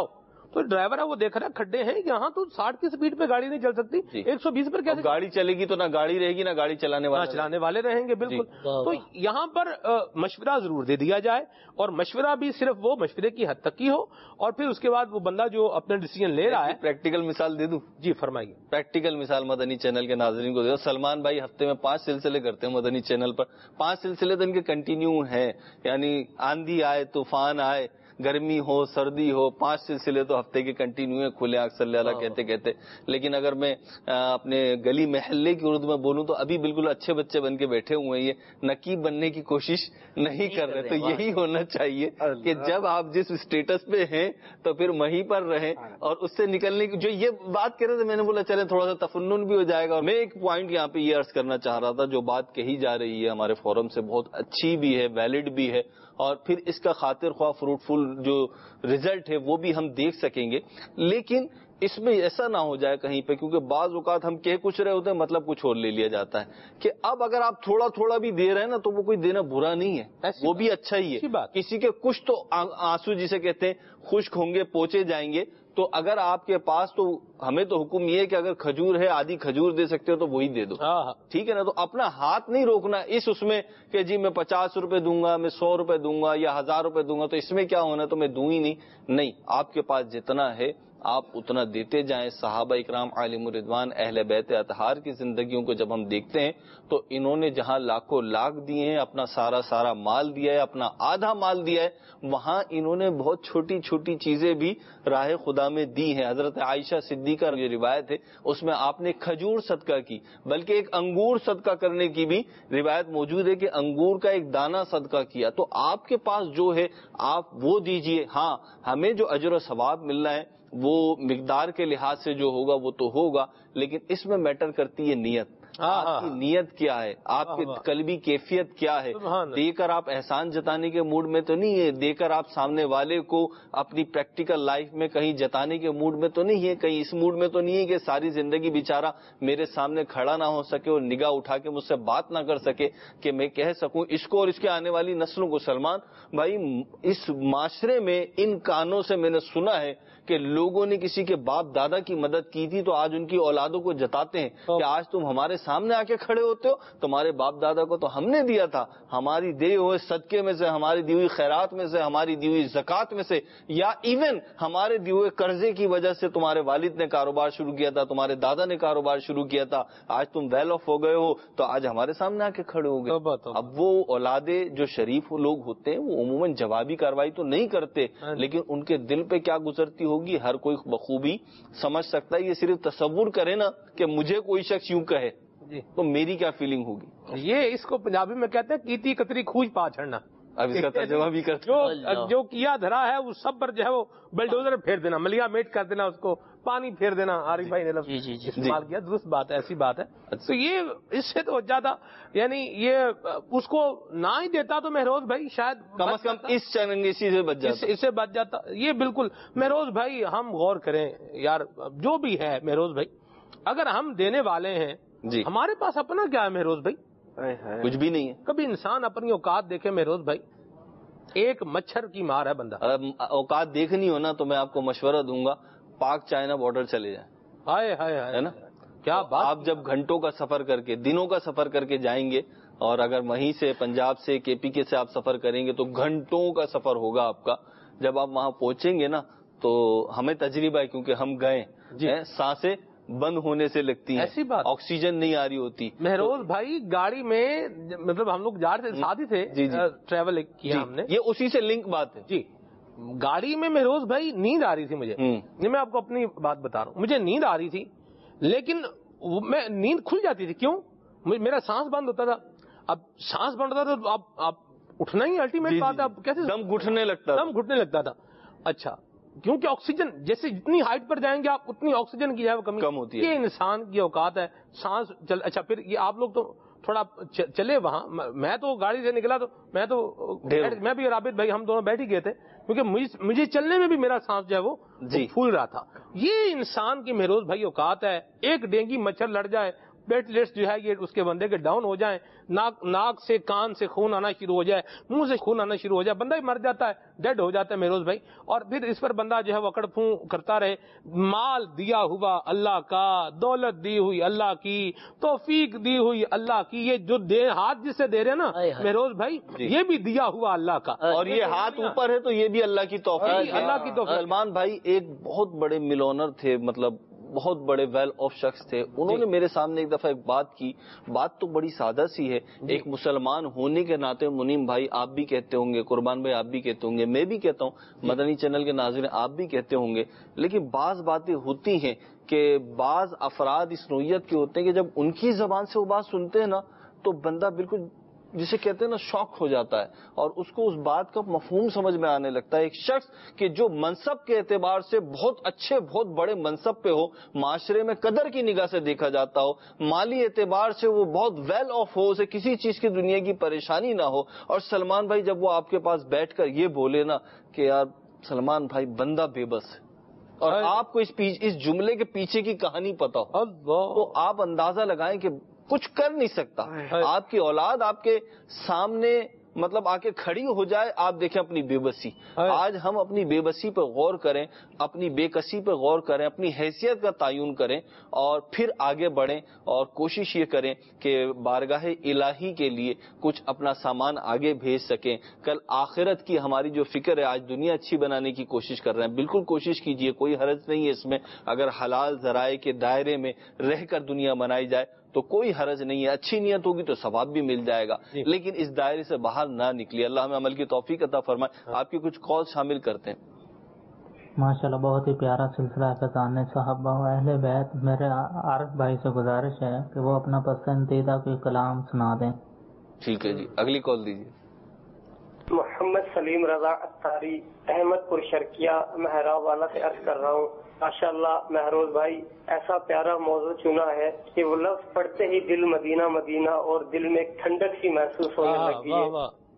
Speaker 5: تو ڈرائیور ہے وہ دیکھ رہا ہے کھڈے ہیں یہاں تو 60 کی سپیڈ پہ گاڑی نہیں چل سکتی, 120 پر کیسے
Speaker 3: گاڑی چلے گی؟ تو نہ گاڑی رہے گی نہ گاڑی چلانے
Speaker 5: والے رہیں گے. بالکل. تو یہاں پر مشورہ ضرور دے دیا جائے, اور مشورہ بھی صرف وہ مشورے کی حد تک ہی ہو, اور پھر اس کے بعد وہ بندہ جو اپنا ڈیسیژن لے رہا ہے.
Speaker 3: پریکٹیکل مثال دے دوں؟
Speaker 5: جی فرمائیے.
Speaker 3: پریکٹیکل مثال مدنی چینل کے ناظرین کو دے دو. سلمان بھائی ہفتے میں 5 سلسلے کرتے ہیں مدنی چینل پر, 5 سلسلے تو ان کے کنٹینیو ہیں, یعنی آندھی آئے طوفان آئے گرمی ہو سردی ہو 5 سلسلے تو ہفتے کے کنٹینیو ہیں کھلے آنکھ صلی اللہ کہتے کہتے. لیکن اگر میں اپنے گلی محلے کی اردو میں بولوں تو ابھی بالکل اچھے بچے بن کے بیٹھے ہوئے ہیں, یہ نقیب بننے کی کوشش نہیں کر رہے. تو یہی ہونا چاہیے کہ جب آپ جس اسٹیٹس پہ ہیں تو پھر وہیں پر رہیں, اور اس سے نکلنے کی جو یہ بات کر رہے تھے میں نے بولا چلے تھوڑا سا تفنن بھی ہو جائے گا. اور میں ایک پوائنٹ یہاں پہ یہ عرض کرنا چاہ رہا تھا, جو بات کہی جا رہی ہے ہمارے فورم سے بہت اچھی بھی ہے, ویلڈ بھی ہے, اور پھر اس کا خاطر خواہ فروٹفل جو ریزلٹ ہے وہ بھی ہم دیکھ سکیں گے. لیکن اس میں ایسا نہ ہو جائے کہیں پہ, کیونکہ بعض اوقات ہم کہہ کچھ رہے ہوتے ہیں مطلب کچھ اور لے لیا جاتا ہے, کہ اب اگر آپ تھوڑا تھوڑا بھی دے رہے ہیں نا تو وہ کوئی دینا برا نہیں ہے, وہ بھی اچھا ہی ہے. کسی کے کچھ تو آنسو جسے کہتے ہیں خشک ہوں گے, پوچھے جائیں گے. تو اگر آپ کے پاس, تو ہمیں تو حکم یہ ہے کہ اگر کھجور ہے آدھی کھجور دے سکتے ہو تو وہی دے دو, ٹھیک ہے نا. تو اپنا ہاتھ نہیں روکنا اس میں کہ جی میں 50 روپے دوں گا, میں 100 روپے دوں گا یا 1000 روپے دوں گا تو اس میں کیا ہونا تو میں دوں ہی نہیں. آپ کے پاس جتنا ہے آپ اتنا دیتے جائیں. صحابہ اکرام علیہم الرضوان اہل بیت اطہار کی زندگیوں کو جب ہم دیکھتے ہیں تو انہوں نے جہاں لاکھوں لاکھ دیے ہیں, اپنا سارا مال دیا ہے, اپنا آدھا مال دیا ہے, وہاں انہوں نے بہت چھوٹی چھوٹی چیزیں بھی راہ خدا میں دی ہیں. حضرت عائشہ صدیقہ جو روایت ہے اس میں آپ نے کھجور صدقہ کی, بلکہ ایک انگور صدقہ کرنے کی بھی روایت موجود ہے کہ انگور کا ایک دانہ صدقہ کیا. تو آپ کے پاس جو ہے آپ وہ دیجئے. ہاں ہمیں جو اجر و ثواب ملنا ہے وہ مقدار کے لحاظ سے جو ہوگا وہ تو ہوگا, لیکن اس میں میٹر کرتی ہے نیت. آپ کی نیت کیا ہے, آپ کی قلبی کیفیت کیا ہے. دے کر آپ احسان جتانے کے موڈ میں تو نہیں ہے, دے کر آپ سامنے والے کو اپنی پریکٹیکل لائف میں کہیں جتانے کے موڈ میں تو نہیں ہے, کہیں اس موڈ میں تو نہیں ہے کہ ساری زندگی بیچارہ میرے سامنے کھڑا نہ ہو سکے اور نگاہ اٹھا کے مجھ سے بات نہ کر سکے کہ میں کہہ سکوں اس کو اور اس کے آنے والی نسلوں کو. سلمان بھائی اس معاشرے میں ان کانوں سے میں نے سنا ہے کہ لوگوں نے کسی کے باپ دادا کی مدد کی تھی تو آج ان کی اولادوں کو جتاتے ہیں کہ آج تم ہمارے سامنے آ کے کھڑے ہوتے ہو, تمہارے باپ دادا کو تو ہم نے دیا تھا, ہماری دیے ہوئے صدقے میں سے, ہماری دی ہوئی خیرات میں سے, ہماری دی ہوئی زکات میں سے, یا ایون ہمارے دیے ہوئے قرضے کی وجہ سے تمہارے والد نے کاروبار شروع کیا تھا, تمہارے دادا نے کاروبار شروع کیا تھا, آج تم ویل آف ہو گئے ہو تو آج ہمارے سامنے آ کے کھڑے ہو گئے. اب وہ اولادیں جو شریف لوگ ہوتے ہیں وہ عموماً جوابی کارروائی تو نہیں کرتے, لیکن ان کے دل پہ کیا گزرتی ہوگی ہر کوئی بخوبی سمجھ سکتا ہے. یہ صرف تصور کرے نا کہ مجھے کوئی شخص یوں کہے تو میری کیا فیلنگ ہوگی.
Speaker 5: یہ اس کو پنجابی میں کہتے ہیں کیتی کتری کھوج پا چڑھنا.
Speaker 3: اب اس کا ترجمہ بھی کرتے
Speaker 5: جو کیا دھرا ہے اس سب پر جو ہے وہ بلڈوزر پھیر دینا, ملیا میٹ کر دینا, اس کو پانی پھیر دینا. عارف بھائی نے استعمال کیا, درست بات ہے, ایسی بات ہے. تو یہ اس سے تو زیادہ یعنی یہ اس کو نہ ہی دیتا تو مہروز بھائی شاید
Speaker 3: کم از کم اس چنگیسی سے
Speaker 5: بچ جاتا. یہ بالکل مہروز بھائی ہم غور کریں یار, جو بھی ہے مہروز بھائی, اگر ہم دینے والے ہیں
Speaker 3: جی,
Speaker 5: ہمارے پاس اپنا کیا ہے مہروز بھائی؟
Speaker 3: کچھ بھی نہیں ہے.
Speaker 5: کبھی انسان اپنی اوقات دیکھے مہروز بھائی, ایک مچھر کی مار ہے بندہ.
Speaker 3: اوقات دیکھنی ہو نا تو میں آپ کو مشورہ دوں گا پاک چائنا بارڈر چلے جائیں.
Speaker 5: ہائے ہائے ہے نا, کیا بات.
Speaker 3: آپ جب گھنٹوں کا سفر کر کے, دنوں کا سفر کر کے جائیں گے, اور اگر وہیں سے پنجاب سے کے پی کے سے آپ سفر کریں گے تو گھنٹوں کا سفر ہوگا آپ کا. جب آپ وہاں پہنچیں گے نا تو ہمیں تجربہ ہے کیونکہ ہم گئے, سانسیں بند ہونے سے لگتی ہیں, ایسی بات, آکسیجن نہیں آ رہی ہوتی.
Speaker 5: مہروز بھائی گاڑی میں مطلب ہم لوگ جا رہے تھے, ساتھ ہی تھے, ٹریول کیا ہم نے,
Speaker 3: یہ اسی سے لنک بات ہے
Speaker 5: جی. گاڑی میں مہروز بھائی نیند آ رہی تھی مجھے, میں آپ کو اپنی بات بتا رہا ہوں, مجھے نیند آ رہی تھی لیکن میں نیند کھل جاتی تھی. کیوں؟ میرا سانس بند ہوتا تھا. اب سانس بند ہوتا تھا تو آپ اٹھنا ہی الٹیمیٹ بات ہے. اب کیسے
Speaker 3: دم گھٹنے
Speaker 5: لگتا تھا. اچھا, کیونکہ آکسیجن جیسے جتنی ہائٹ پر جائیں گے آپ اتنی آکسیجن کی کم ہوتی ہے. یہ انسان کی اوقات ہے, سانس اچھا پھر یہ آپ لوگ تو تھوڑا چلے وہاں, میں تو گاڑی سے نکلا تو میں بھی رابط بھائی ہم دونوں بیٹھ ہی گئے تھے کیونکہ مجھے چلنے میں بھی میرا سانس جو ہے وہ پھول رہا تھا. یہ انسان کی مہروز بھائی اوقات ہے. ایک ڈینگی مچھر لڑ جائے پلیٹلیٹس جو ہے یہ اس کے بندے کے ڈاؤن ہو جائیں, ناک سے کان سے خون آنا شروع ہو جائے, منہ سے خون آنا شروع ہو جائے, بندہ ہی مر جاتا ہے, ڈیڈ ہو جاتا ہے مہروز بھائی. اور پھر اس پر بندہ جو ہے وہ کڑ پھوں کرتا رہے. مال دیا ہوا اللہ کا, دولت دی ہوئی اللہ کی, توفیق دی ہوئی اللہ کی, یہ جو ہاتھ جس سے دے رہے نا مہروز بھائی یہ بھی دیا ہوا اللہ کا,
Speaker 3: اور یہ ہاتھ اوپر ہے تو یہ بھی اللہ کی توفیق,
Speaker 5: اللہ کی توفیق.
Speaker 3: سلمان بھائی ایک بہت بڑے ملونر تھے, مطلب بہت بڑے ویل آف شخص تھے. انہوں نے میرے سامنے ایک دفعہ ایک بات کی, بات تو بڑی سادہ سی ہے. ایک مسلمان ہونے کے ناطے منیم بھائی آپ بھی کہتے ہوں گے, قربان بھائی آپ بھی کہتے ہوں گے, میں بھی کہتا ہوں, مدنی چینل کے ناظرین آپ بھی کہتے ہوں گے, لیکن بعض باتیں ہوتی ہیں کہ بعض افراد اس نوعیت کے ہوتے ہیں کہ جب ان کی زبان سے وہ بات سنتے ہیں نا تو بندہ بالکل جسے کہتے ہیں نا شوق ہو جاتا ہے, اور اس کو اس بات کا مفہوم سمجھ میں آنے لگتا ہے. ایک شخص کہ جو منصب کے اعتبار سے بہت اچھے بہت بڑے منصب پہ ہو, معاشرے میں قدر کی نگاہ سے دیکھا جاتا ہو, مالی اعتبار سے وہ بہت ویل آف ہو, اسے کسی چیز کی دنیا کی پریشانی نہ ہو, اور سلمان بھائی جب وہ آپ کے پاس بیٹھ کر یہ بولے نا کہ یار سلمان بھائی بندہ بے بس ہے, اور آپ کو اس جملے کے پیچھے کی کہانی پتا ہو, تو آپ اندازہ لگائیں کہ کچھ کر نہیں سکتا. آپ کی اولاد آپ کے سامنے مطلب آ کے کھڑی ہو جائے, آپ دیکھیں اپنی بے بسی. آج ہم اپنی بے بسی پہ غور کریں, اپنی بے کسی پہ غور کریں, اپنی حیثیت کا تعین کریں, اور پھر آگے بڑھیں, اور کوشش یہ کریں کہ بارگاہ الہی کے لیے کچھ اپنا سامان آگے بھیج سکیں. کل آخرت کی ہماری جو فکر ہے, آج دنیا اچھی بنانے کی کوشش کر رہے ہیں, بالکل کوشش کیجئے, کوئی حرج نہیں ہے اس میں. اگر حلال ذرائع کے دائرے میں رہ کر دنیا بنائی جائے تو کوئی حرج نہیں ہے, اچھی نیت ہوگی تو ثواب بھی مل جائے گا, لیکن اس دائرے سے باہر نہ نکلیے. اللہ ہمیں عمل کی توفیق عطا فرمائے. آپ کی کچھ کال شامل کرتے ہیں.
Speaker 11: ماشاءاللہ بہت ہی پیارا سلسلہ ہے فضان صحابہ و اہل بیت. میرے عارف بھائی سے گزارش ہے کہ وہ اپنا پسندیدہ کوئی کلام سنا دیں.
Speaker 3: ٹھیک ہے جی, اگلی کال دیجیے.
Speaker 12: محمد سلیم رضا اتاری, احمد پور شرکیہ, محراب والا سے عرض کر رہا ہوں. ماشاءاللہ مہروز بھائی ایسا پیارا موضوع چنا ہے کہ وہ لفظ پڑھتے ہی دل مدینہ مدینہ اور دل میں ایک ٹھنڈک سی محسوس ہونے لگی ہے.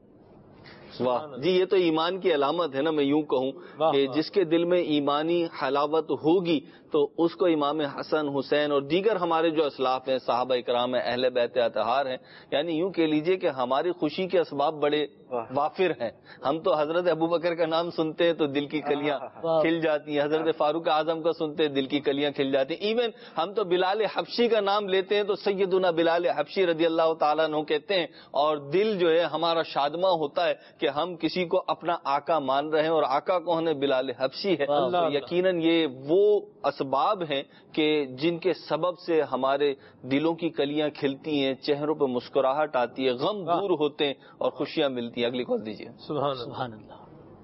Speaker 3: واہ جی, یہ تو ایمان کی علامت ہے نا. میں یوں کہوں کہ جس کے دل میں ایمانی حلاوت ہوگی تو اس کو امام حسن, حسین اور دیگر ہمارے جو اسلاف ہیں, صحابہ اکرام ہیں, اہل بیت اطہار ہیں, یعنی یوں کہہ لیجئے کہ ہماری خوشی کے اسباب بڑے وافر ہیں. ہم تو حضرت ابوبکر کا نام سنتے ہیں تو دل کی کلیاں کھل جاتی ہیں, حضرت فاروق اعظم کا سنتے ہیں دل کی کلیاں کھل جاتی ہیں. ایون ہم تو بلال حبشی کا نام لیتے ہیں تو سیدنا بلال حبشی رضی اللہ تعالیٰ عنہ کہتے ہیں, اور دل جو ہے ہمارا شادماں ہوتا ہے کہ ہم کسی کو اپنا آقا مان رہے ہیں, اور آقا کون ہے؟ بلال حبشی ہے. تو یقیناً یہ وہ اسباب ہیں کہ جن کے سبب سے ہمارے دلوں کی کلیاں کھلتی ہیں, چہروں پہ مسکراہٹ آتی ہے, غم دور ہوتے ہیں اور خوشیاں ملتی ہیں. اگلی کال دیجیے.
Speaker 2: سبحان اللہ.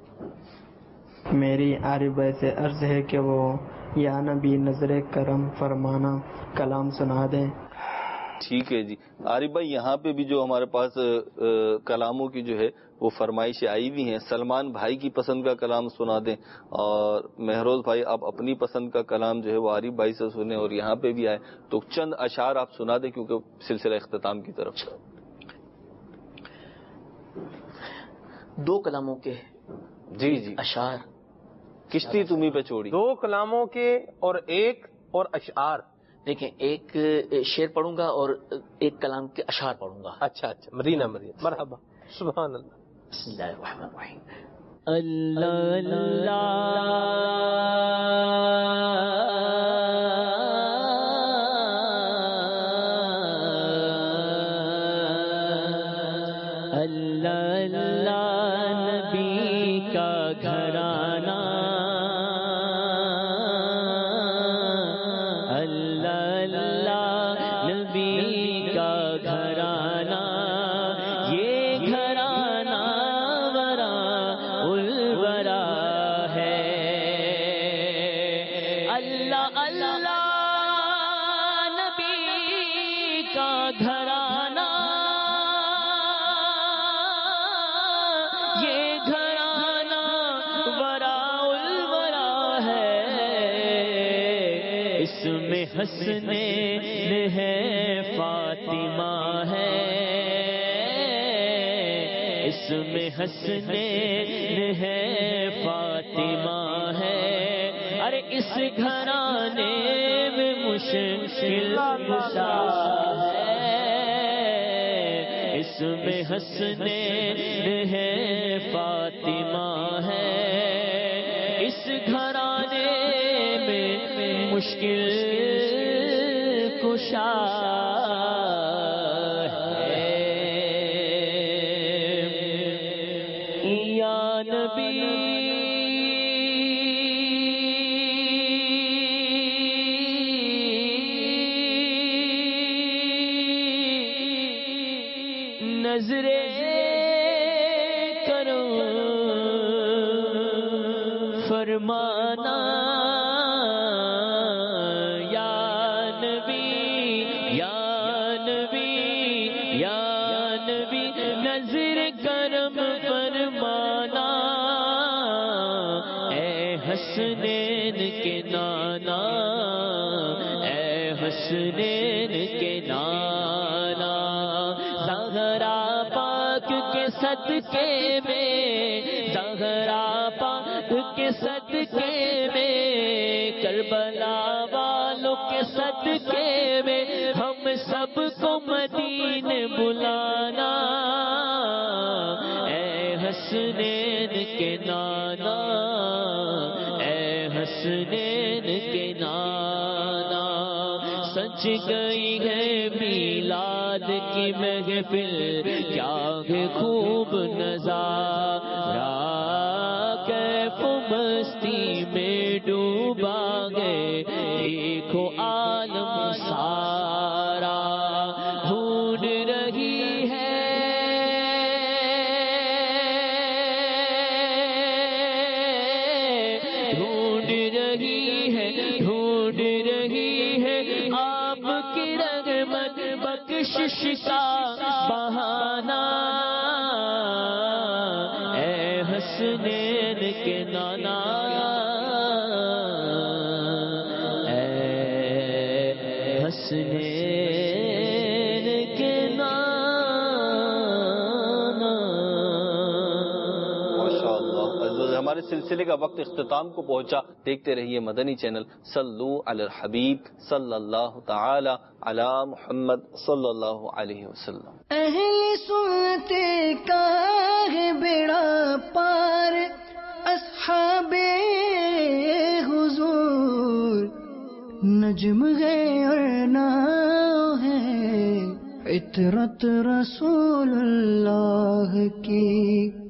Speaker 13: میری عارف بھائی سے عرض ہے کہ وہ یا نبی نظر کرم فرمانا کلام سنا دیں.
Speaker 3: ٹھیک ہے جی. عارف بھائی یہاں پہ بھی جو ہمارے پاس کلاموں کی جو ہے وہ فرمائشیں آئی ہوئی ہیں. سلمان بھائی کی پسند کا کلام سنا دیں, اور مہروز بھائی آپ اپنی پسند کا کلام جو ہے وہ عارف بھائی سے سنیں, اور یہاں پہ بھی آئے تو چند اشعار آپ سنا دیں کیونکہ سلسلہ اختتام کی طرف.
Speaker 2: دو کلاموں کے
Speaker 3: جی جی
Speaker 2: اشعار,
Speaker 3: کشتی تمہیں پہ چھوڑی.
Speaker 5: دو کلاموں کے اور ایک اور اشعار.
Speaker 2: دیکھیں ایک شعر پڑھوں گا اور ایک کلام کے اشعار پڑھوں گا.
Speaker 5: اچھا اچھا, مدینہ مرحبا. سبحان اللہ.
Speaker 2: بسم اللہ الرحمن الرحیم.
Speaker 9: اللہ اللہ اللہ نبی کا گھرانہ, اللہ اللہ نبی کا گھرانہ, یہ گھرانہ ورا الورا ہے. اللہ اللہ نبی کا گھرانہ, حسنین ہے فاطمہ ہے, اس میں حسنین ہے فاطمہ ہے. ارے اس گھرانے میں مشکل میں حسنین ہے فاطمہ ہے، اس گھرانے میں مشکل کشا ہے، یا نبی نظرے کرو فرمانا، یا نبی یا نبی یا نبی نظر کرم فرمانا، اے حسنین کے نانا، اے حسنین کے نانا، زہرا پاک کے صدقے میں، زہرا پاک کے صدقے میں، کربلا والوں کے صدقے میں، ہم سب کو مدینے بلانا، اے حسنین کے نانا، اے حسنین کے نانا، سچ گئی ہے میلاد کی محفل، کیا ہے خوب نظارہ، کیف مستی میں ڈوبا گئے دیکھو عالم سارا، ڈھونڈ رہی ہے ڈھونڈ رہی ہے ڈھونڈ رہی ہے آپ کی رحمت بخشش کا بہانہ، اے حسنین کے نانا، اے حسنین کے نانا۔
Speaker 3: ماشاءاللہ، ہمارے سلسلے کا وقت اختتام کو پہنچا، دیکھتے رہیے مدنی چینل، صلو علی الحبیب صلی اللہ تعالی علی محمد صلی اللہ علیہ وسلم۔
Speaker 1: اہل سنت کا ہے بیڑا پار، اصحاب حضور نجم ہے اور ناؤ ہے، عطرت رسول اللہ کی۔